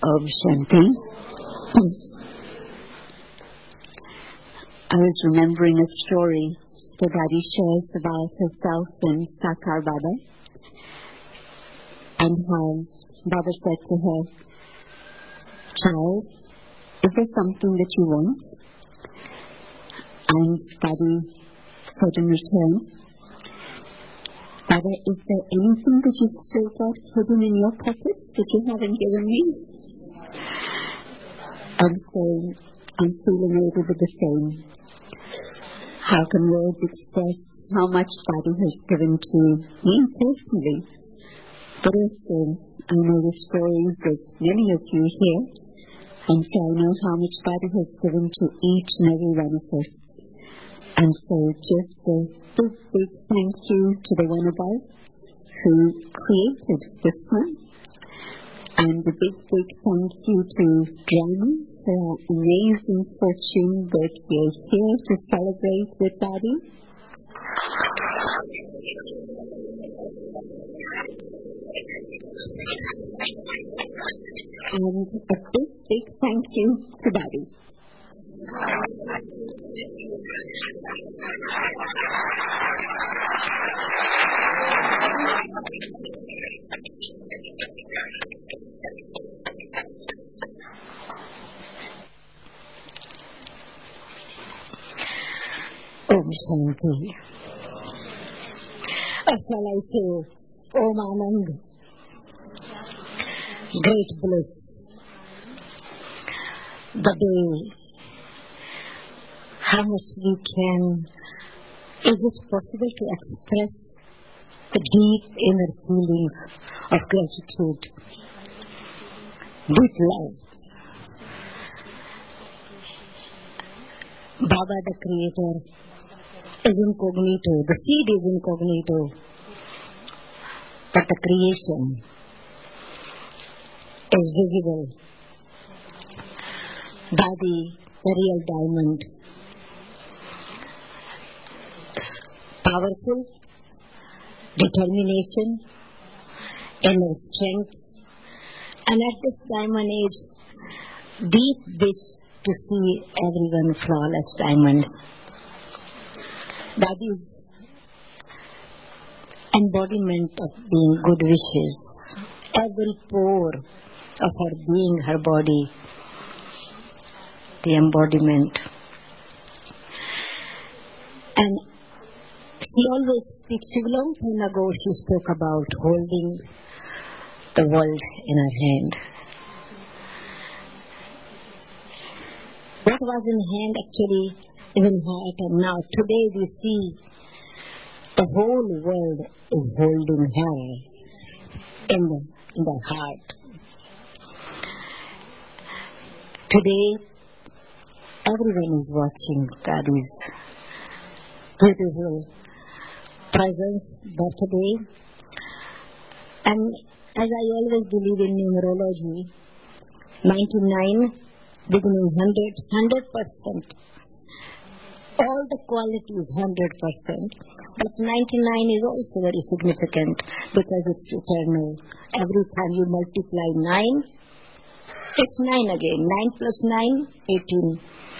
Om Shanti. I was remembering a story that Adi shares about herself and Sakar Baba, and how Baba said to her, "Child, is there something that you want?" And Adi said in return, "Baba, is there anything that you've still got hidden in your pockets that you haven't given me?" And so I'm feeling a little bit the same. How can words express how much Daddy has given to me personally? But also, I know the stories of many of you here, and so I know how much Daddy has given to each and every one of us. And so just a big, big thank you to the one above who created this one. And a big, big thank you to Drama for our amazing fortune that we are here to celebrate with Daddy. And a big, big thank you to Daddy. Om Shanti. Or shall I say, Om Anand. Great bliss. The day. How much we can, is it possible to express the deep inner feelings of gratitude, deep love. Baba the Creator is incognito, the seed is incognito, but the creation is visible. Daddy, the real diamond, powerful, determination, inner strength, and at this diamond age, deep wish to see everyone flawless diamond. That is embodiment of being good wishes. Every pore of her being, her body, the embodiment. And she always speaks, a long time ago she spoke about holding the world in her hand. What was in hand actually is in heart, and now today we see the whole world is holding her in the, in the heart. Today everyone is watching Daddy's beautiful presence, birthday. And as I always believe in numerology, ninety-nine beginning one hundred, one hundred percent. All the qualities one hundred percent. But ninety-nine is also very significant because it's eternal. Every time you multiply nine, it's nine again. nine plus nine, eighteen.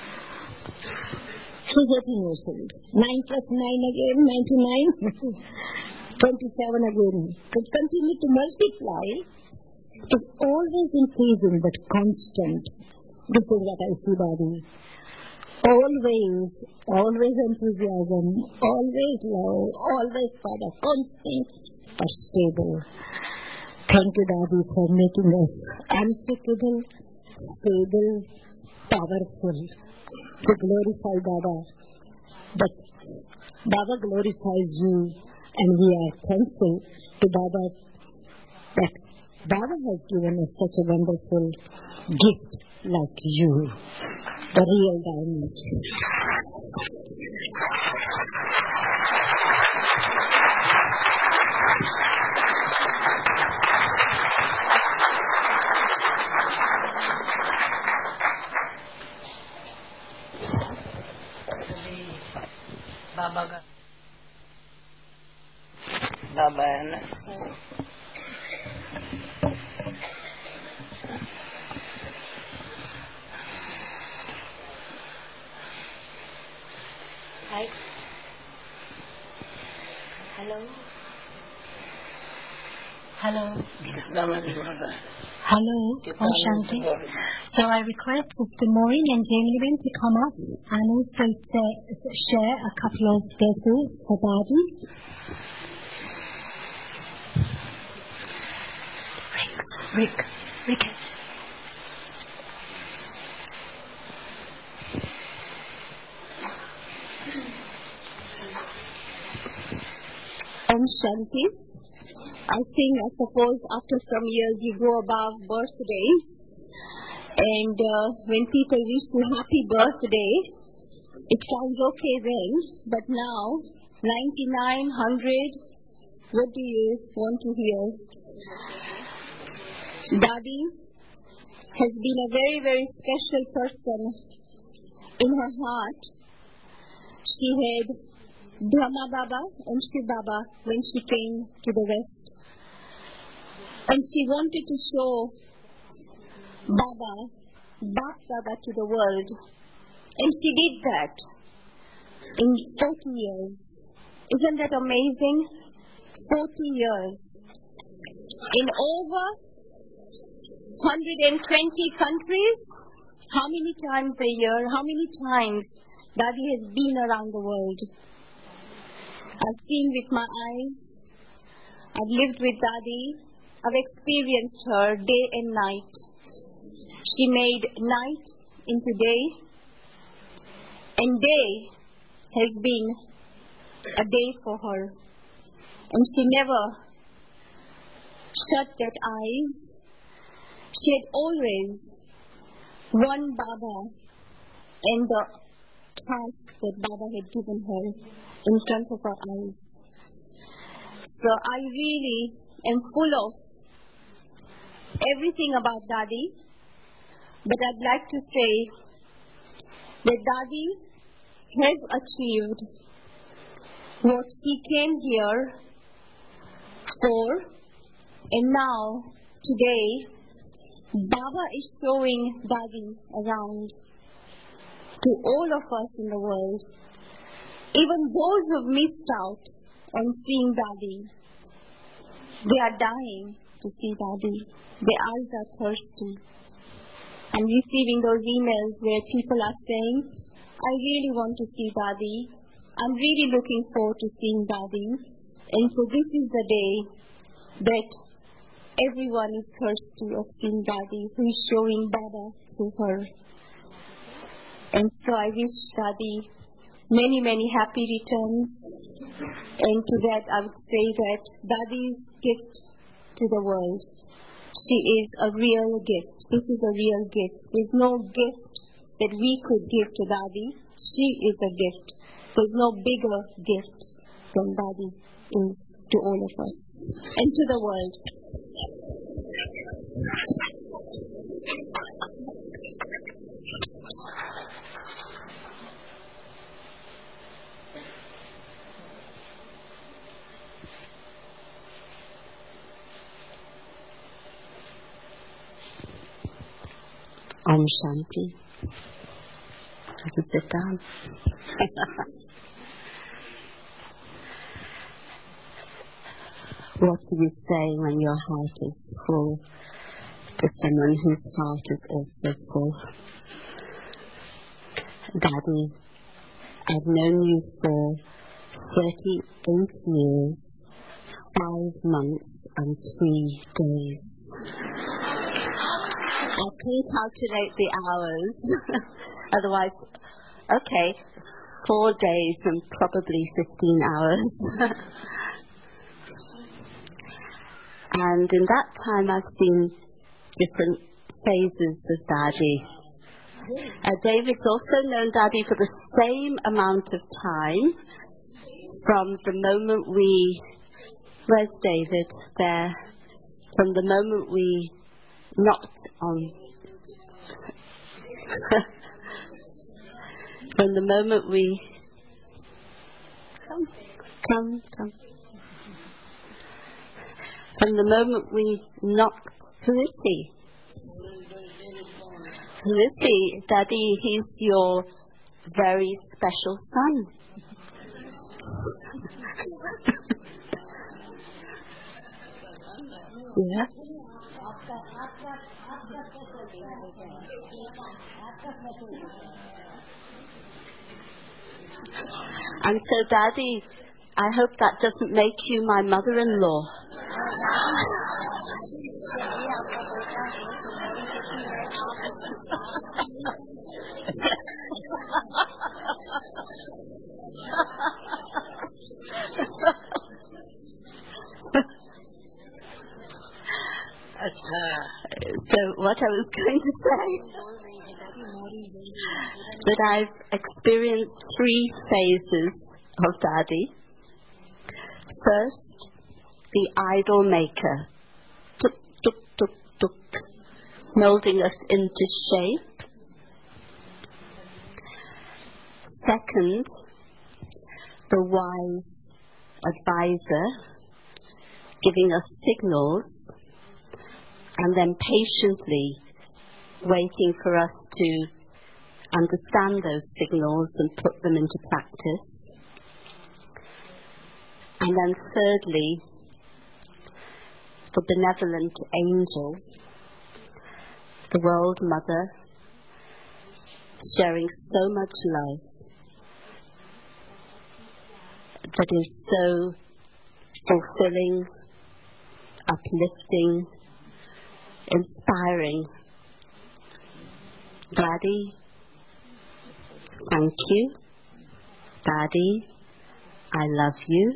She's eighteen years old. nine plus nine again, ninety-nine. twenty-seven again. But continue to multiply. It's always increasing but constant. This is what I see, Daddy. Always, always enthusiasm, always love, always power, constant but stable. Thank you, Daddy, for making us unshakable, stable, powerful. To glorify Baba. But Baba glorifies you, and we are thankful to Baba that Baba has given us such a wonderful gift like you, the real diamond. Baba ka. Baba है ना. Hi. Hello. Hello. Hello. Om Shanti. So I request Mister Maureen and Jamie Lynn to come up and also say, share a couple of their thoughts for Daddy. Rick. Rick. Rick. Om Shanti. I think, I suppose, after some years you go above birthday, and uh, when people wish you happy birthday, it sounds okay then, but now, ninety-nine, one hundred, what do you want to hear? Daddy has been a very, very special person in her heart. She had Brahma Baba and Shiv Baba when she came to the West. And she wanted to show Baba, Bap Baba to the world. And she did that in forty years. Isn't that amazing? forty years. In over one hundred twenty countries. How many times a year? How many times Daddy has been around the world? I've seen with my eyes. I've lived with Daddy. I've experienced her day and night. She made night into day, and day has been a day for her. And she never shut that eye. She had always one Baba and the task that Baba had given her in front of her eyes. So I really am full of everything about Daddy, but I'd like to say that Daddy has achieved what she came here for, and now, today, Baba is showing Daddy around to all of us in the world, even those who have missed out on seeing Daddy. They are dying to see Daddy. Their eyes are thirsty. I'm receiving those emails where people are saying, I really want to see Daddy. I'm really looking forward to seeing Daddy. And so this is the day that everyone is thirsty of seeing Daddy, who is showing Baba to her. And so I wish Daddy many, many happy returns. And to that I would say that Daddy's gift to the world. She is a real gift. This is a real gift. There's no gift that we could give to Daddy. She is a gift. There's no bigger gift than Daddy is to all of us and to the world. Om Shanti. Just sit down. What do you say when your heart is full to someone whose heart is also full? Daddy, I've known you for thirty-eight years, five months and three days. I can calculate the hours. Otherwise, okay, four days and probably fifteen hours. And in that time, I've seen different phases of Daddy. Uh, David's also known Daddy for the same amount of time, from the moment we... Where's David? There. From the moment we knocked on... from the moment we... Come, come, come. From the moment we knocked... Who is he? Who is he? Daddy, he's your very special son. Yeah. And so, Daddy, I hope that doesn't make you my mother-in-law. So what I was going to say, that I've experienced three phases of Daddy. First, the idol maker, tuk, tuk, tuk, tuk, molding us into shape. Second, the wise advisor, giving us signals, and then patiently waiting for us to understand those signals and put them into practice. And then thirdly, the benevolent angel, the world mother, sharing so much love that is so fulfilling, uplifting, inspiring. Daddy, thank you. Daddy, I love you.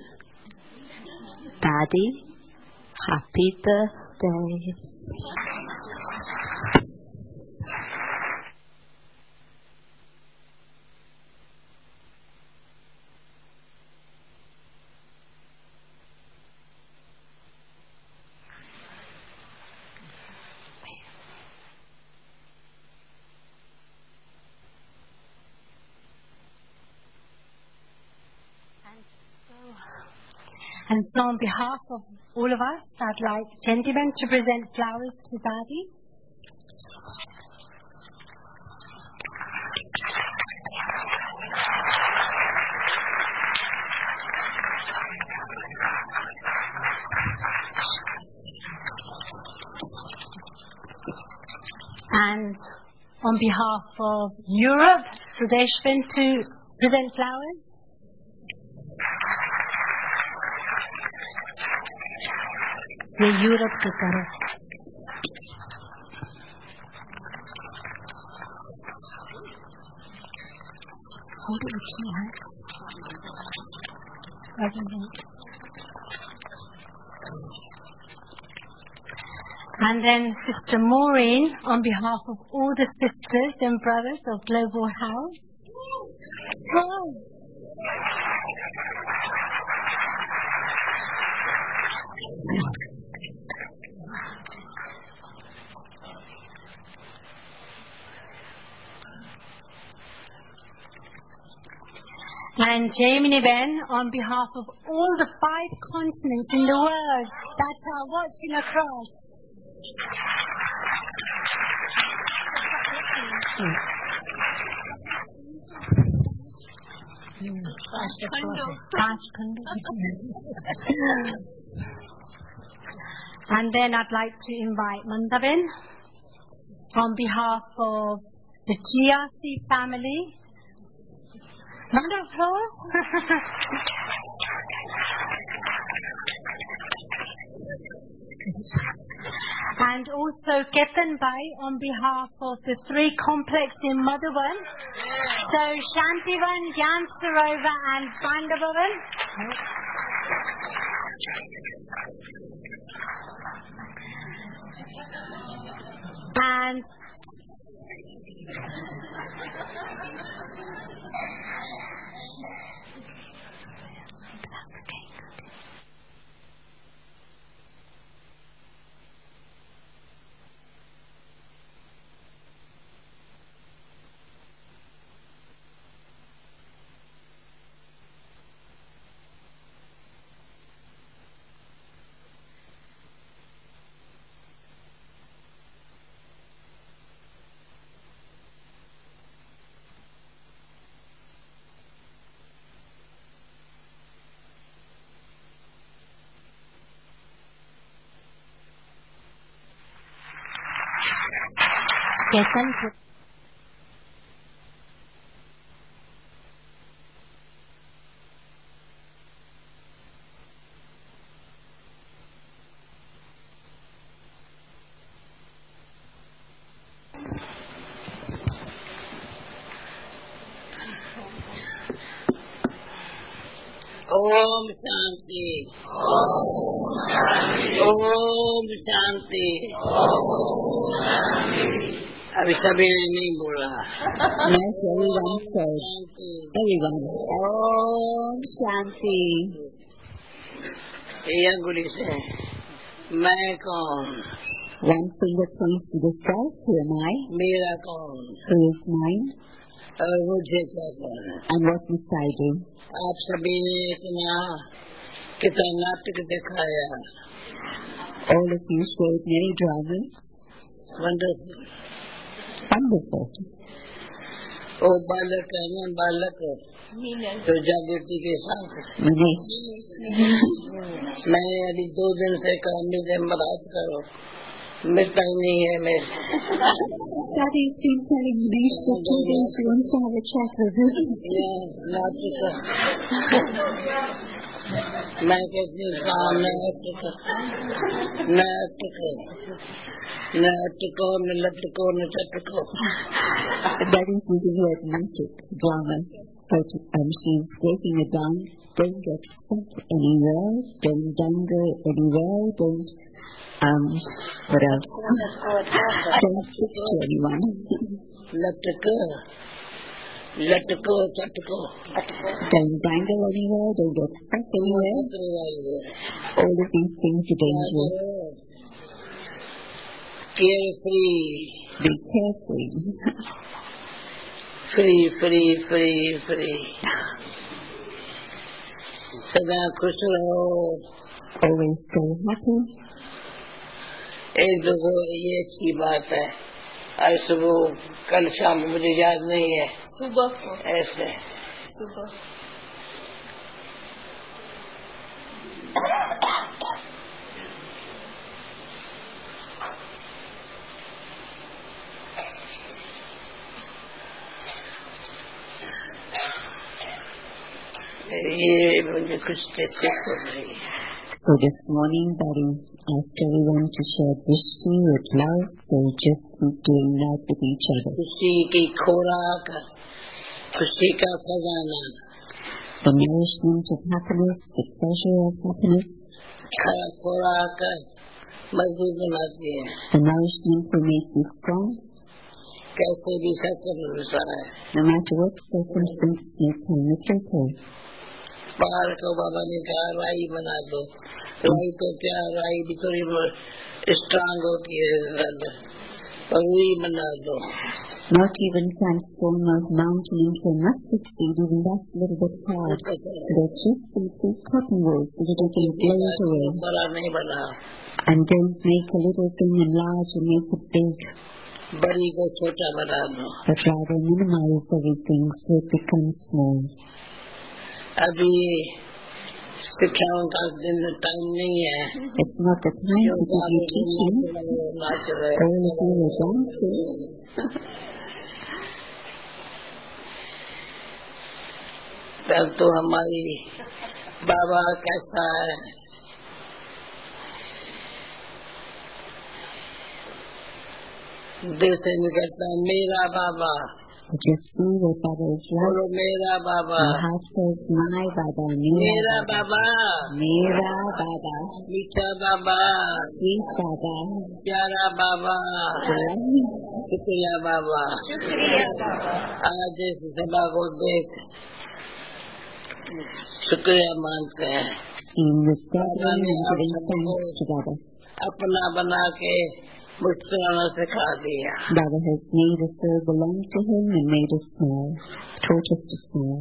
Daddy, happy birthday. And so on behalf of all of us, I'd like gentlemen to present flowers to Daddy. And on behalf of Europe, Sudeshvin to present flowers. ये Europe की तरफ And then Sister Maureen, on behalf of all the sisters and brothers of Global House. Oh. And Jamie Ben, on behalf of all the five continents in the world that are watching across. And then I'd like to invite Mandaben on behalf of the G R C family. Round of applause. And also Ketanbai on behalf of the three complex in Madhuban. So Shantivan, Gyan Sarovar and Bandavavan. And 嘅生活。 Om Shanti Om Shanti अभी सभी ने नहीं बोला Yes, everyone said. Everyone. Om Shanti. ये अंगुली से मैं कौन One finger points to the self. Who am I? मेरा कौन Who is mine? और मुझे क्या करना And what must I do? आप सभी ने इतना कितना नाटक दिखाया All of you showed many dramas. Wonderful Wonderful. ओ बालक है ना बालक तो जागृति के साथ Manish. मैं अभी दो दिन से काम मुझे मदद करो मिलता ही नहीं है मेरे Daddy's been telling Manish for two days he wants to have a chat with him. Yeah, नाटक मैं कहती हूँ काम नाटक नाटक नाटको न लटको न चटको Daddy's using the word magic, drama. But um, she's breaking it down. Don't get stuck anywhere. Don't dangle anywhere. Don't, um, what else? Don't stick to anyone. लटको लटको चटको Don't dangle anywhere. Don't get stuck anywhere. All of these things are dangerous. Carefree. Be careful. Free, free, free, free. सदा खुश रहो. Always stay happy. एक दो ये अच्छी बात है. आज सुबह कल शाम मुझे याद नहीं है. सुबह को ऐसे. सुबह. ये मुझे कुछ कैसे हो रही है. So this morning, Daddy asked everyone to share Drishti with love. So just keep doing that with each other. खुशी की खुराक, खुशी का खजाना. The nourishment of happiness, the pleasure of happiness. खुराक मजबूत बनाती है. The nourishment will make you strong. कैसे भी सफल है. No matter what circumstances may come, it's okay. बाहर को बाबा ने कहा राई बना दो. राई तो क्या, राई भी थोड़ी स्ट्रांग होती है. रुई बना दो. Not even transform a mountain into a mustard seed, even that's a little bit hard. So they're just simply cotton wool so that you can blow it away. बड़ा नहीं बना. And don't make a little thing enlarge and make it big. बड़ी को छोटा बना दो. But rather minimize everything so it becomes small. अभी शिक्षाओं का दिन टाइम नहीं है. It's not the time to give you teaching. All of you are dancing. तब तो हमारी बाबा कैसा है. दिल से निकलता मेरा बाबा. Just see what Baba is like. बोलो मेरा बाबा. Your heart says, my Baba, मेरा बाबा. Mera Baba. मीठा बाबा. Sweet Baba. प्यारा बाबा. शुक्रिया बाबा. शुक्रिया बाबा. आज इस सभा को देख शुक्रिया मानते हैं. In this gathering and giving thanks to Baba. अपना बना के मुस्कुराना सिखा दिया. Baba has made us all belong to him and made us small, taught us to smile.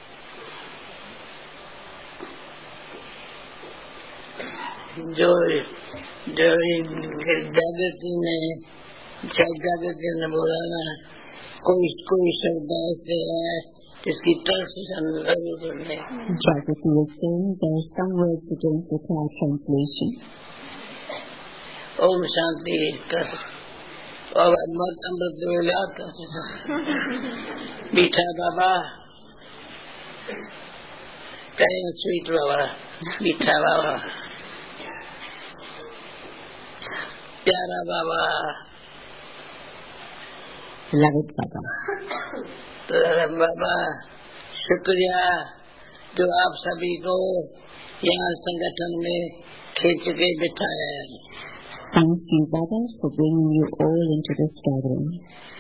जो जो जागृति ने जागृति ने बोला ना कोई कोई शब्द ऐसे है जिसकी ट्रांसलेशन जरूर नहीं. Jagrati was saying there are some words that don't require translation. Om Shanti और मत अमृत वेले आता मीठा बाबा कहीं स्वीट बाबा मीठा बाबा प्यारा बाबा Beloved Baba. तो बाबा शुक्रिया जो आप सभी को यहाँ संगठन में खींच के बिठाया है. Thank you, Baba, for bringing you all into this gathering.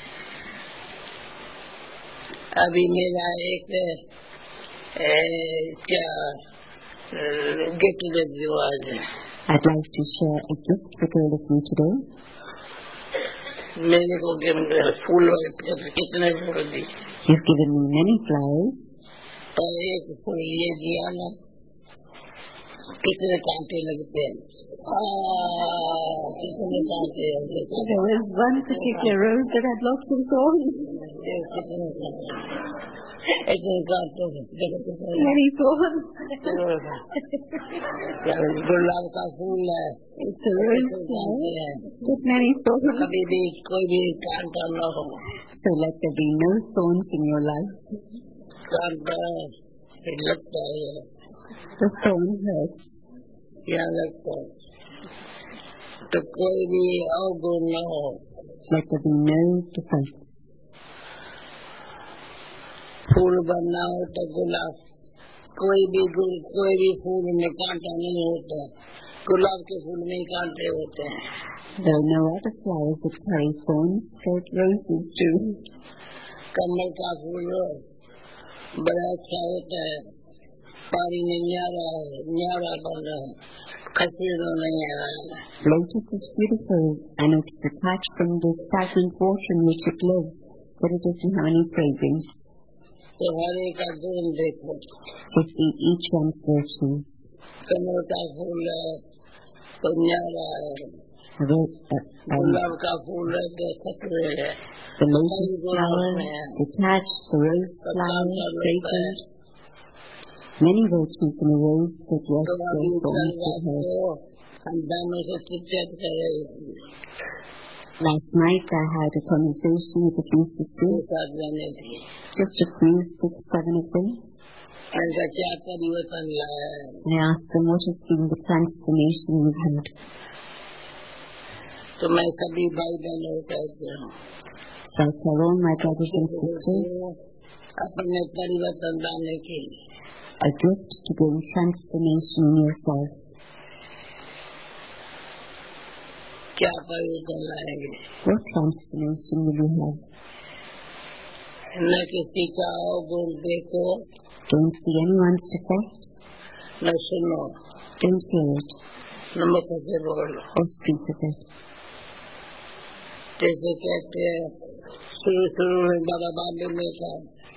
अभी मेरा एक ए, क्या गिफ्ट दे दो आज. I'd like to share a gift with all of you today. मेरे को फूल कितने फूल दी. You've given me many flowers. और एक फूल ये दिया ना कितने कांटे लगते हैं. कितने कांटे. There was one particular rose that had lots of thorns. Many thorns. गुलाब का फूल है. It's a rose flower with many thorns. कभी भी कोई भी कांटा न हो. So let there be no thorns in your life. कांटा लगता है. The thorn hurts. यहाँ लगता है. तो कोई भी अवगुण न हो. Let there be no defect. फूल बनना हो तो गुलाब कोई भी कोई भी फूल में कांटा नहीं होता. गुलाब के फूल में कांटे होते हैं. There are no other flowers that carry thorns, but roses do. कमल का फूल बड़ा अच्छा होता है. पानी में न्यारा है, न्यारा बन रहा है. खसीदो नहीं आ रहा है. Lotus is beautiful and it's detached from the stagnant water in which it lives, but it doesn't have any fragrance. तो हर एक का गुण देखो. So see each one's virtues. कमल का फूल है तो न्यारा है. गुलाब का फूल है तो खतरे है. The lotus flower, detached, the rose flower, fragrant. Many virtues in a rose, but yet there are thorns that hurt. हम दोनों से चिट करे. Last night I had a conversation with a few sisters, just a few, six, seven of them. I asked them what has been the transformation you've had. So I tell all my brothers and sisters a gift to bring transformation in yourself. क्या परिवर्तन लाएंगे. What transformation will you have? न किसी का अवगुण देखो. Don't see anyone's defect. न सुनो. Don't hear it. न मुख से बोलो. Or speak of it. जैसे कहते हैं शुरू शुरू में बाबा बाबे में था.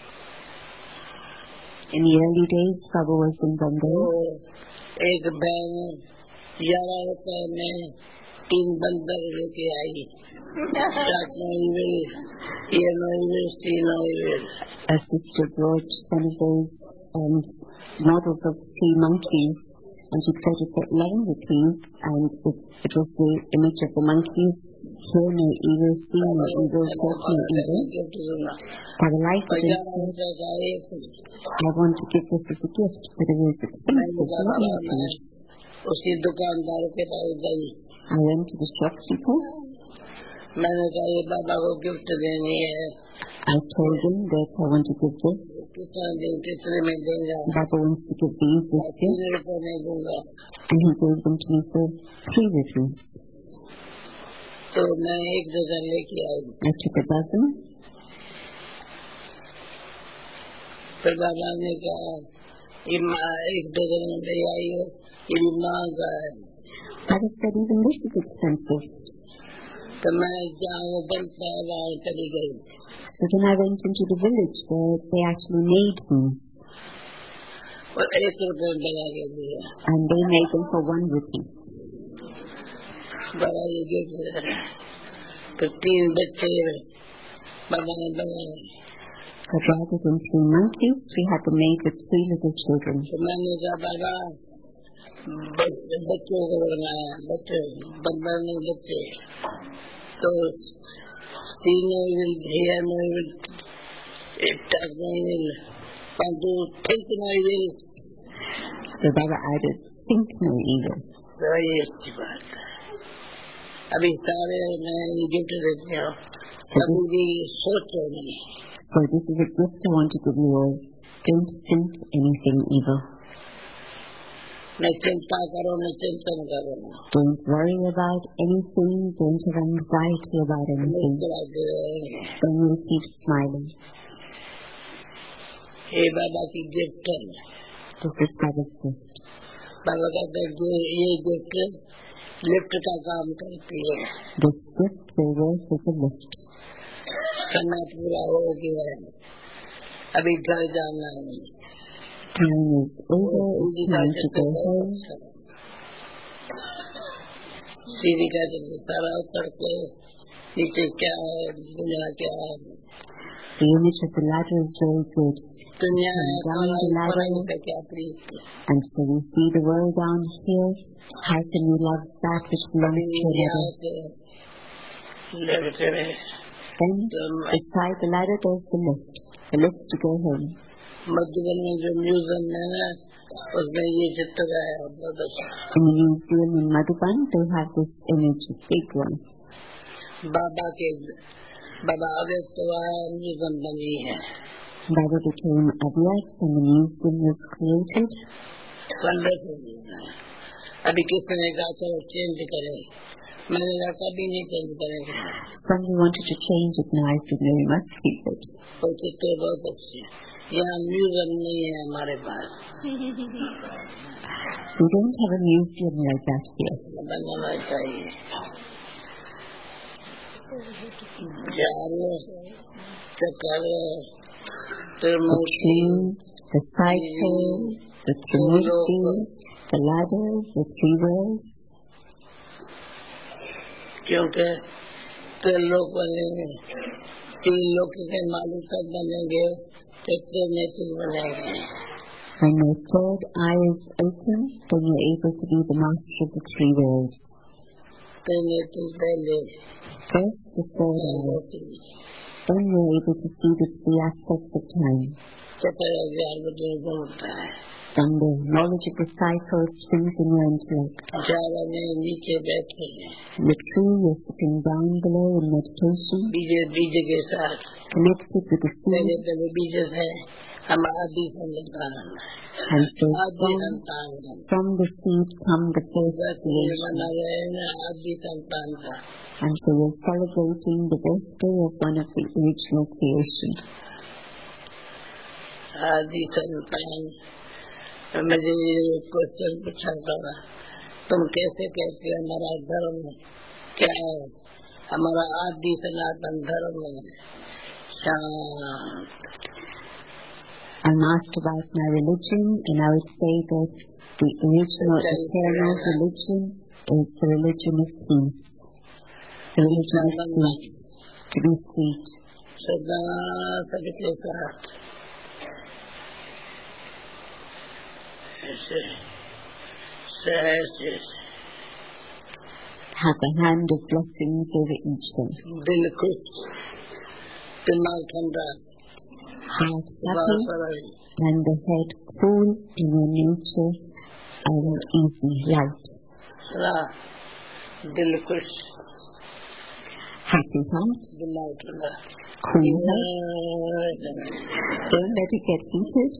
In the early days, Baba was in Bombay. एक बहन ग्यारह रुपए में तीन बंदर लेके आई. A sister brought one of those um, models of three monkeys, and she said it for eleven rupees, and it, it was the image of the monkeys. Hear no evil, see no evil, talk no evil. I would like to I want to give this as a gift, but it is expensive. उसी दुकानदार के पास गई. I went to the shopkeeper. मैंने कहा ये बाबा को gift देनी है. I told him that I want to give this. कितना दिन कितने में देगा. Baba wants to give these this gift. नहीं दूंगा. And he gave them to me for three rupees. तो मैं एक डजन लेके आई. I took a dozen. फिर बाबा ने कहा एक डजन ले आई हो. ये महंगा है. Baba said even this is expensive. तो मैं जहाँ बनता है वहाँ चली गई. So then I went into the village where they actually made them. और एक रुपये लगा के दिया. And they made them for one rupee. बड़ा ये गिफ्ट. तो तीन बच्चे बाबा ने बनाए. But rather than three monkeys, we had them made with three little children. तो मैंने कहा बाबा बच्चों को बनाया. बच्चे बंदर नहीं बच्चे. So see no evil, hear no evil, touch no evil, want to think no evil. So Baba added, think no evil. Very अच्छी बात है. अभी सारे मैं गिफ्ट देते हो, कभी भी सोचो नहीं. So this is a gift I want to give you all. Don't think anything evil. न चिंता करो, न चिंतन करो. Don't worry about anything. Don't have anxiety about anything. Then you'll keep smiling. ये बाबा की गिफ्ट है. This is Baba's gift. बाबा कहते हैं कि ये गिफ्ट लिफ्ट का काम करती है. This gift will work as a lift. समय पूरा हो गया है, अभी घर जाना है. Time is over. It's time to go home. सीधी कहते हैं सारा उतर के नीचे क्या है, दुनिया क्या है. The image of the ladder is very good. दुनिया है, down the ladder, क्या प्रीत. and so we see the world down here. How can we love that which belongs to another? Then, beside the ladder, there's the lift. The lift to go home. Madhuban में जो museum है ना, उसमें ये चित्र है. In the museum in Madhuban, they have this image, a big one. बाबा के बाबा अव्यक्त म्यूजियम बनी है. Baba became Avyakt and the museum was created. अभी किसी ने कहा चलो चेंज करें, मैंने कहा कभी नहीं चेंज करेंगे. Somebody wanted to change it, and I said no, you must keep it. वो चित्र बहुत अच्छे. यहाँ म्यूजियम नहीं है हमारे पास. We don't have a museum like that here. बनाना चाहिए. जारो, चक्कर, the tree, the cycle, the Trimurti, the ladder, the three worlds. क्योंकि तीन लोग बनेंगे, तीन लोग के मालिक कब बनेंगे, कितने नेत्र बनेंगे. When your third eye is open, then you're able to be the master of the three worlds. तीन नेत्र पहले. First, the third eye. Then you're able to see the three aspects of time. Then the knowledge of the cycle springs in your intellect. In the tree, you're sitting down below in meditation, connected with the seed. And so from, from the seed come the first creation. And so we're celebrating the birthday of one of the original creation. आदि संतान. मुझे ये question पूछा था, तुम कैसे कहते हो हमारा धर्म क्या है? हमारा आदि सनातन धर्म है शांत. I'm asked about my religion, and I would say that the original eternal religion is the religion of peace. The religion of sweet, to be sweet. सदा सबके साथ ऐसे ऐसे have a hand of blessings over each one. दिल खुश, दिमाग ठंडा, heart happy, and the head cool in your nature and easy, light. दिल खुश, happy heart, दिमाग ठंडा, cool heart. Don't let it get heated.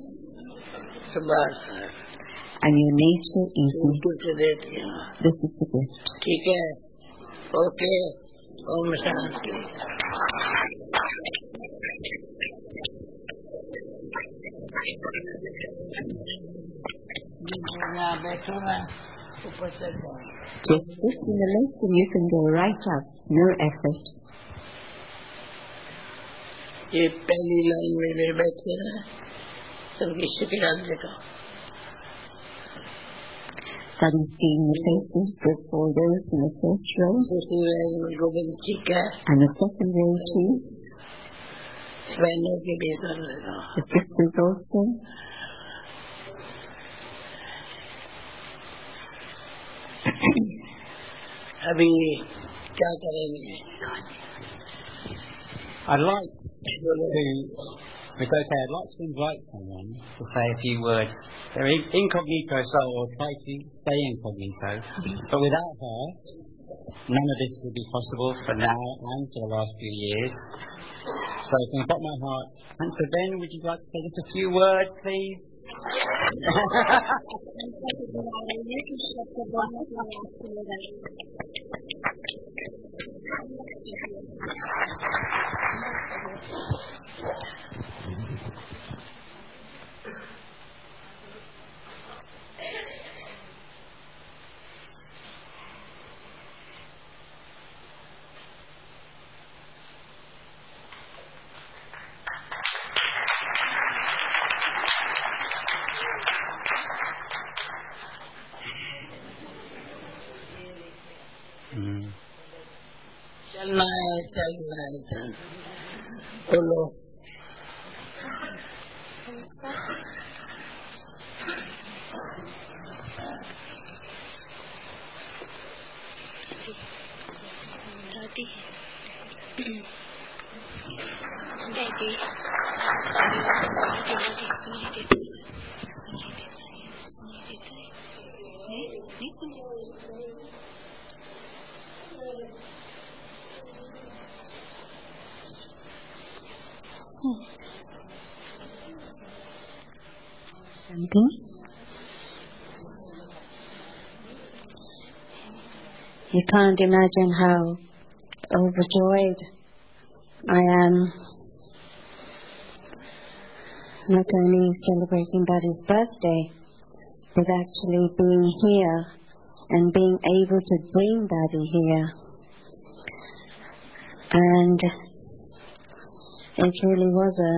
And your nature easy. This is the gift. ठीक है, ओके, ओम शांति. बैठो ना, ऊपर चल जाओ. Just sit in the lift and you can go right up. No effort. ये पहली लाइन में मेरे बैठे ना, सबकी शिकायत देखो. That is seeing the faces of all those in the first row. Govind जी का. And the second row too. बहनों के भी कर लेना. The sisters also. अभी क्या करेंगे? I'd like to, if it's okay, I'd like to invite someone to say a few words. They're in- incognito, so or try to stay incognito. But without her, none of this would be possible for now and for the last few years. So from the bottom of my heart, Answer Ben, would you like to say just a few words, please? चलना है चलना है चलना बोलो दादी दादी Something? You can't imagine how overjoyed I am, not only celebrating Daddy's birthday, but actually being here and being able to bring Daddy here. And it really was a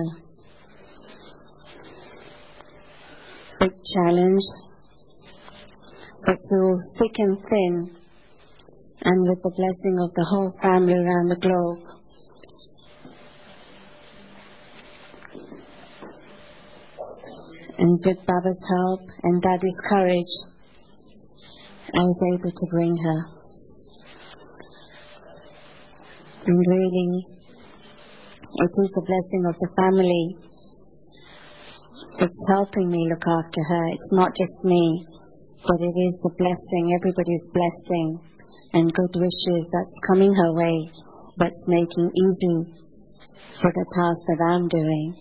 big challenge, but through thick and thin, and with the blessing of the whole family around the globe, and with Baba's help and Daddy's courage, I was able to bring her. And really, it is the blessing of the family. It's helping me look after her. It's not just me, but it is the blessing, everybody's blessing and good wishes that's coming her way, that's making easy for the task that I'm doing.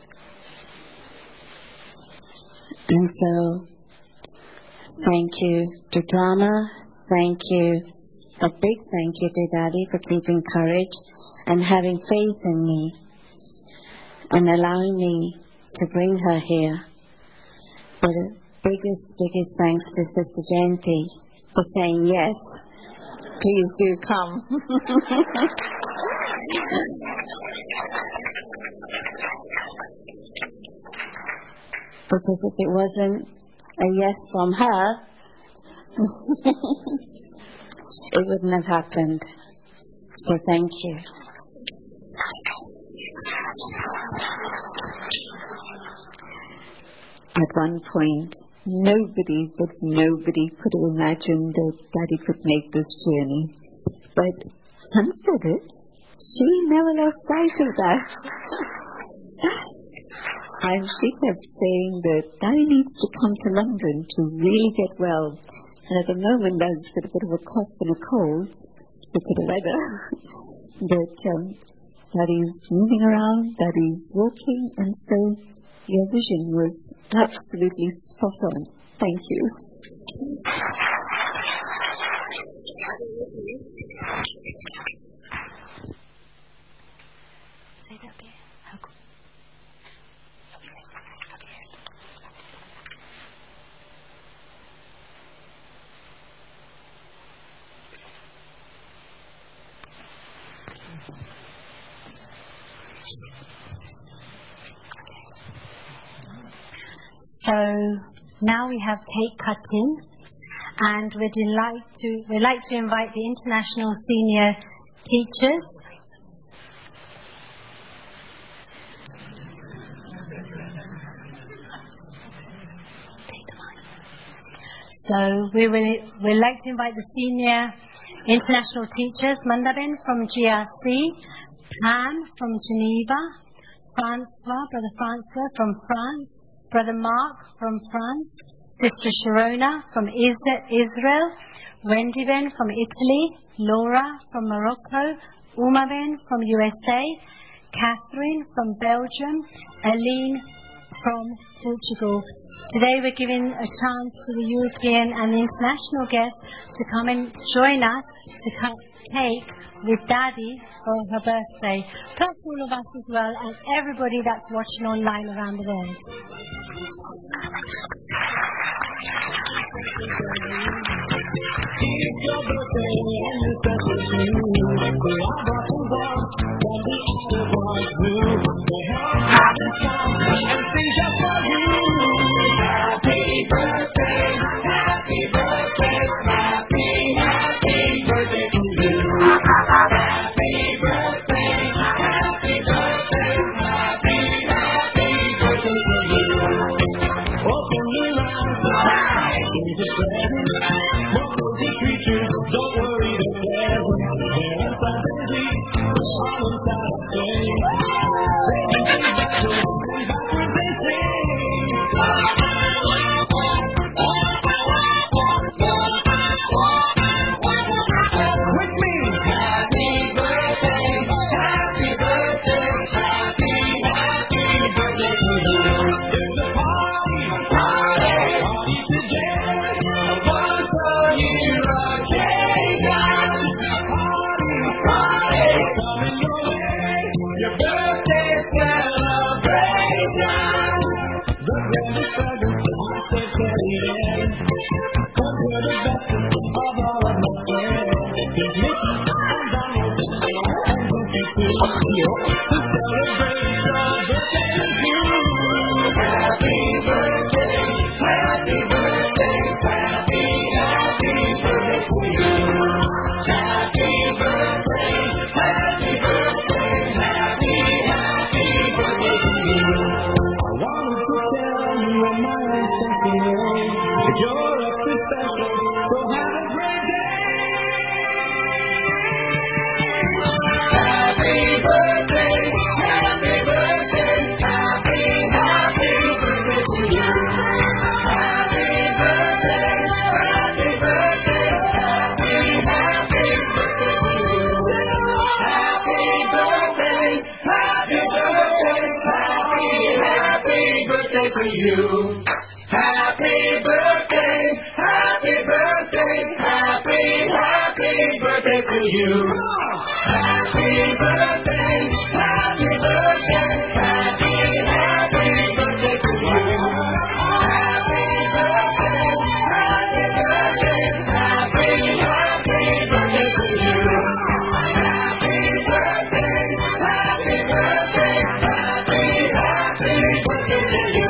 And so, thank you to Drama, thank you, a big thank you to Daddy for keeping courage and having faith in me and allowing me to bring her here. But the biggest, biggest thanks to Sister Jayanti for saying yes, please do come. Because if it wasn't a yes from her, it wouldn't have happened. So thank you. At one point, nobody but nobody could have imagined that Daddy could make this journey. But Hansa did. She never lost sight of that. And she kept saying that Daddy needs to come to London to really get well. And at the moment, Daddy's got a bit of a cough and a cold because of the weather. But um, Daddy's moving around, Daddy's walking, and so your vision was absolutely spot on. Thank you. So now we have cake cutting, and we're delighted to we'd like to invite the international senior teachers. So we will we'd like to invite the senior International teachers, Mandaben from G R C, Pam from Geneva, Francois, Brother Francois from France, Brother Mark from France, Sister Sharona from Israel, Wendy Ben from Italy, Laura from Morocco, Uma Ben from U S A, Catherine from Belgium, Aline from Portugal. Today we're giving a chance to the European and the international guests to come and join us to cut cake with Daddy for her birthday, plus all of us as well, and everybody that's watching online around the world. It's your birthday and it's special to you. We all brought some balls from the other ones too. So have this song and sing just for you. Happy birthday, happy birthday, happy, happy birthday to you. Happy birthday, happy birthday, happy, happy birthday to you. Open your eyes wide, here's a present. Don't worry, the present. They're inside the deep, all inside the thing. With me! Happy birthday, happy birthday, happy, happy birthday to you. There's a party, party, party today. One for you again. Party, party, coming your way. Your birthday celebration. The greatest present I could carry in. 'Cause we're the best of all of my friends. Here's Mickey and Donald and Goofy too. To celebrate your birthday with you. Happy birthday, happy birthday, happy, happy birthday to you. Happy birthday, happy birthday, happy, happy birthday to you. I wanted to tell you in my own simple way that you're extra special, so have a great day. Happy birthday, happy birthday, happy, happy birthday to you. Happy birthday, happy birthday, happy, happy birthday to you. Happy birthday, happy birthday, happy, happy birthday to you. Happy birthday, happy birthday, happy, happy birthday to you. Happy birthday, happy birthday, happy, happy birthday to you. Happy birthday, happy birthday, happy, happy birthday to you. Happy birthday, happy birthday, happy, happy birthday to you.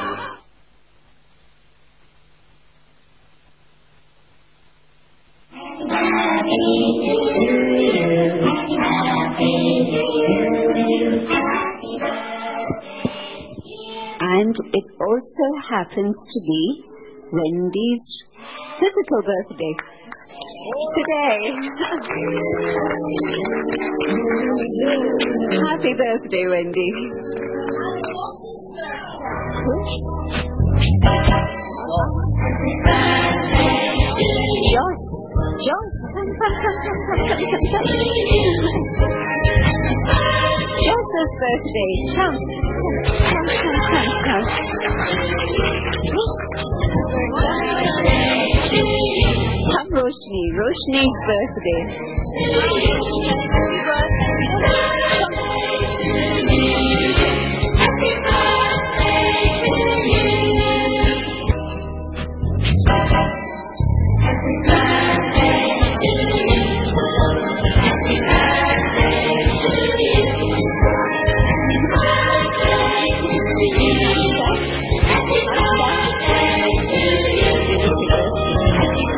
And it also happens to be Wendy's physical birthday today. Happy birthday, Wendy. Josh, Josh, come, come, come, come, come, come, come, come. Josh's birthday, come, come, come, come, come. Come, Roshni, Roshni's birthday.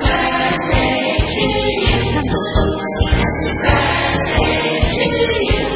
Happy birthday to you.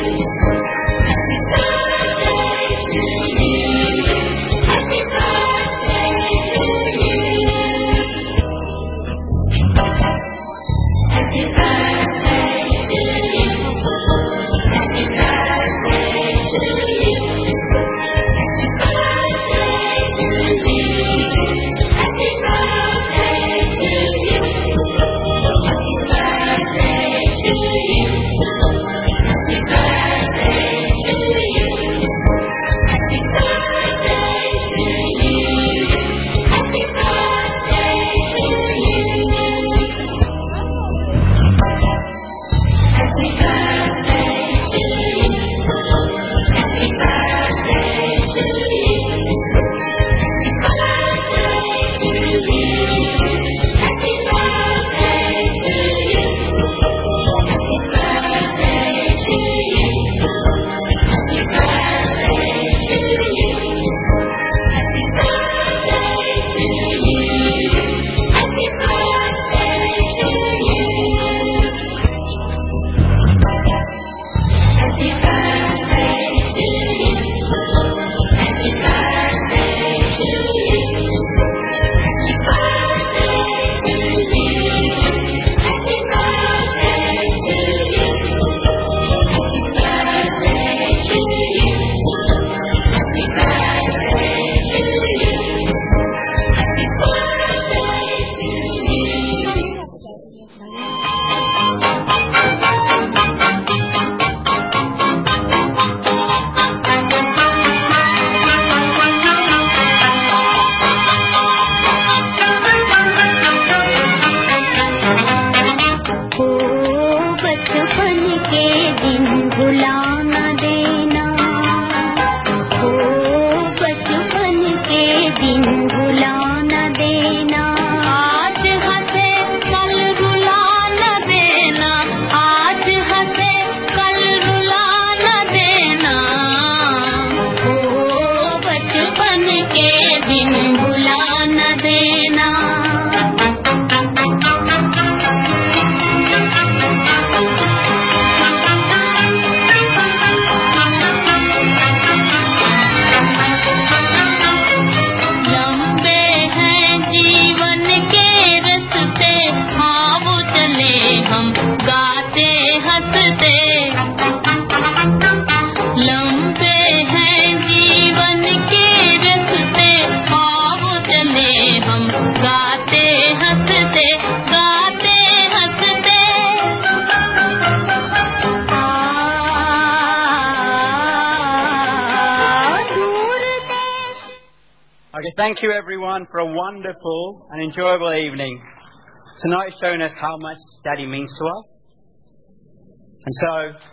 thank you everyone for a wonderful and enjoyable evening. Tonight's shown us how much Daddy means to us. And so,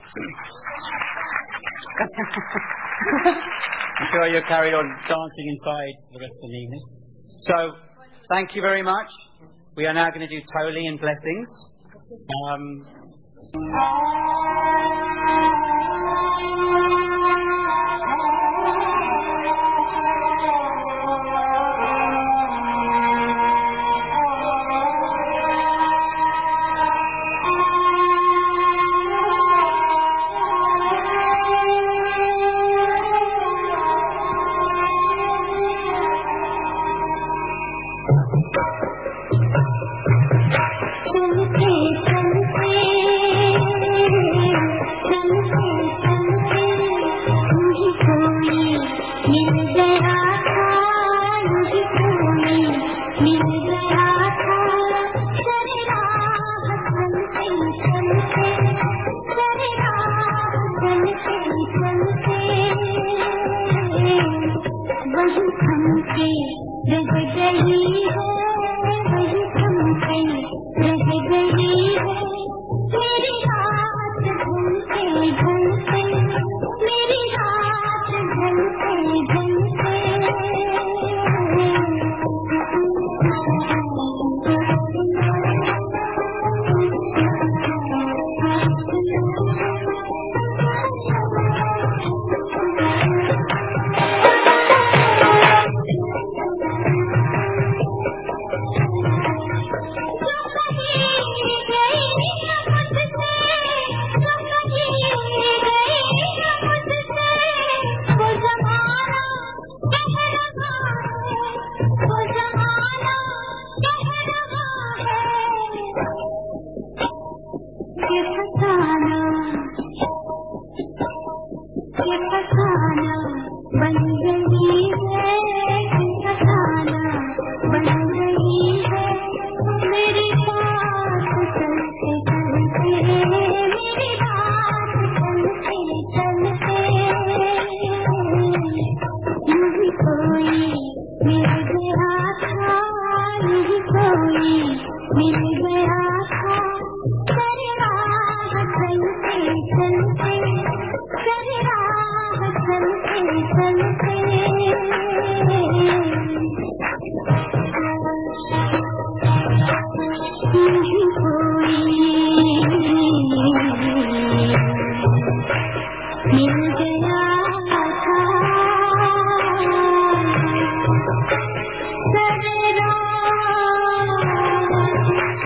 I'm sure you're carried on dancing inside the rest of the evening. So, thank you very much. We are now going to do Toli and blessings. Um,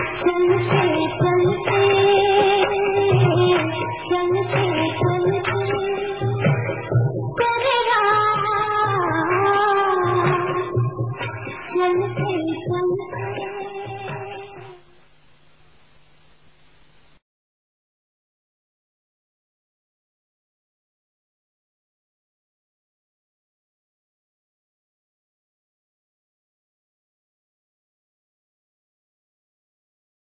चलते चलते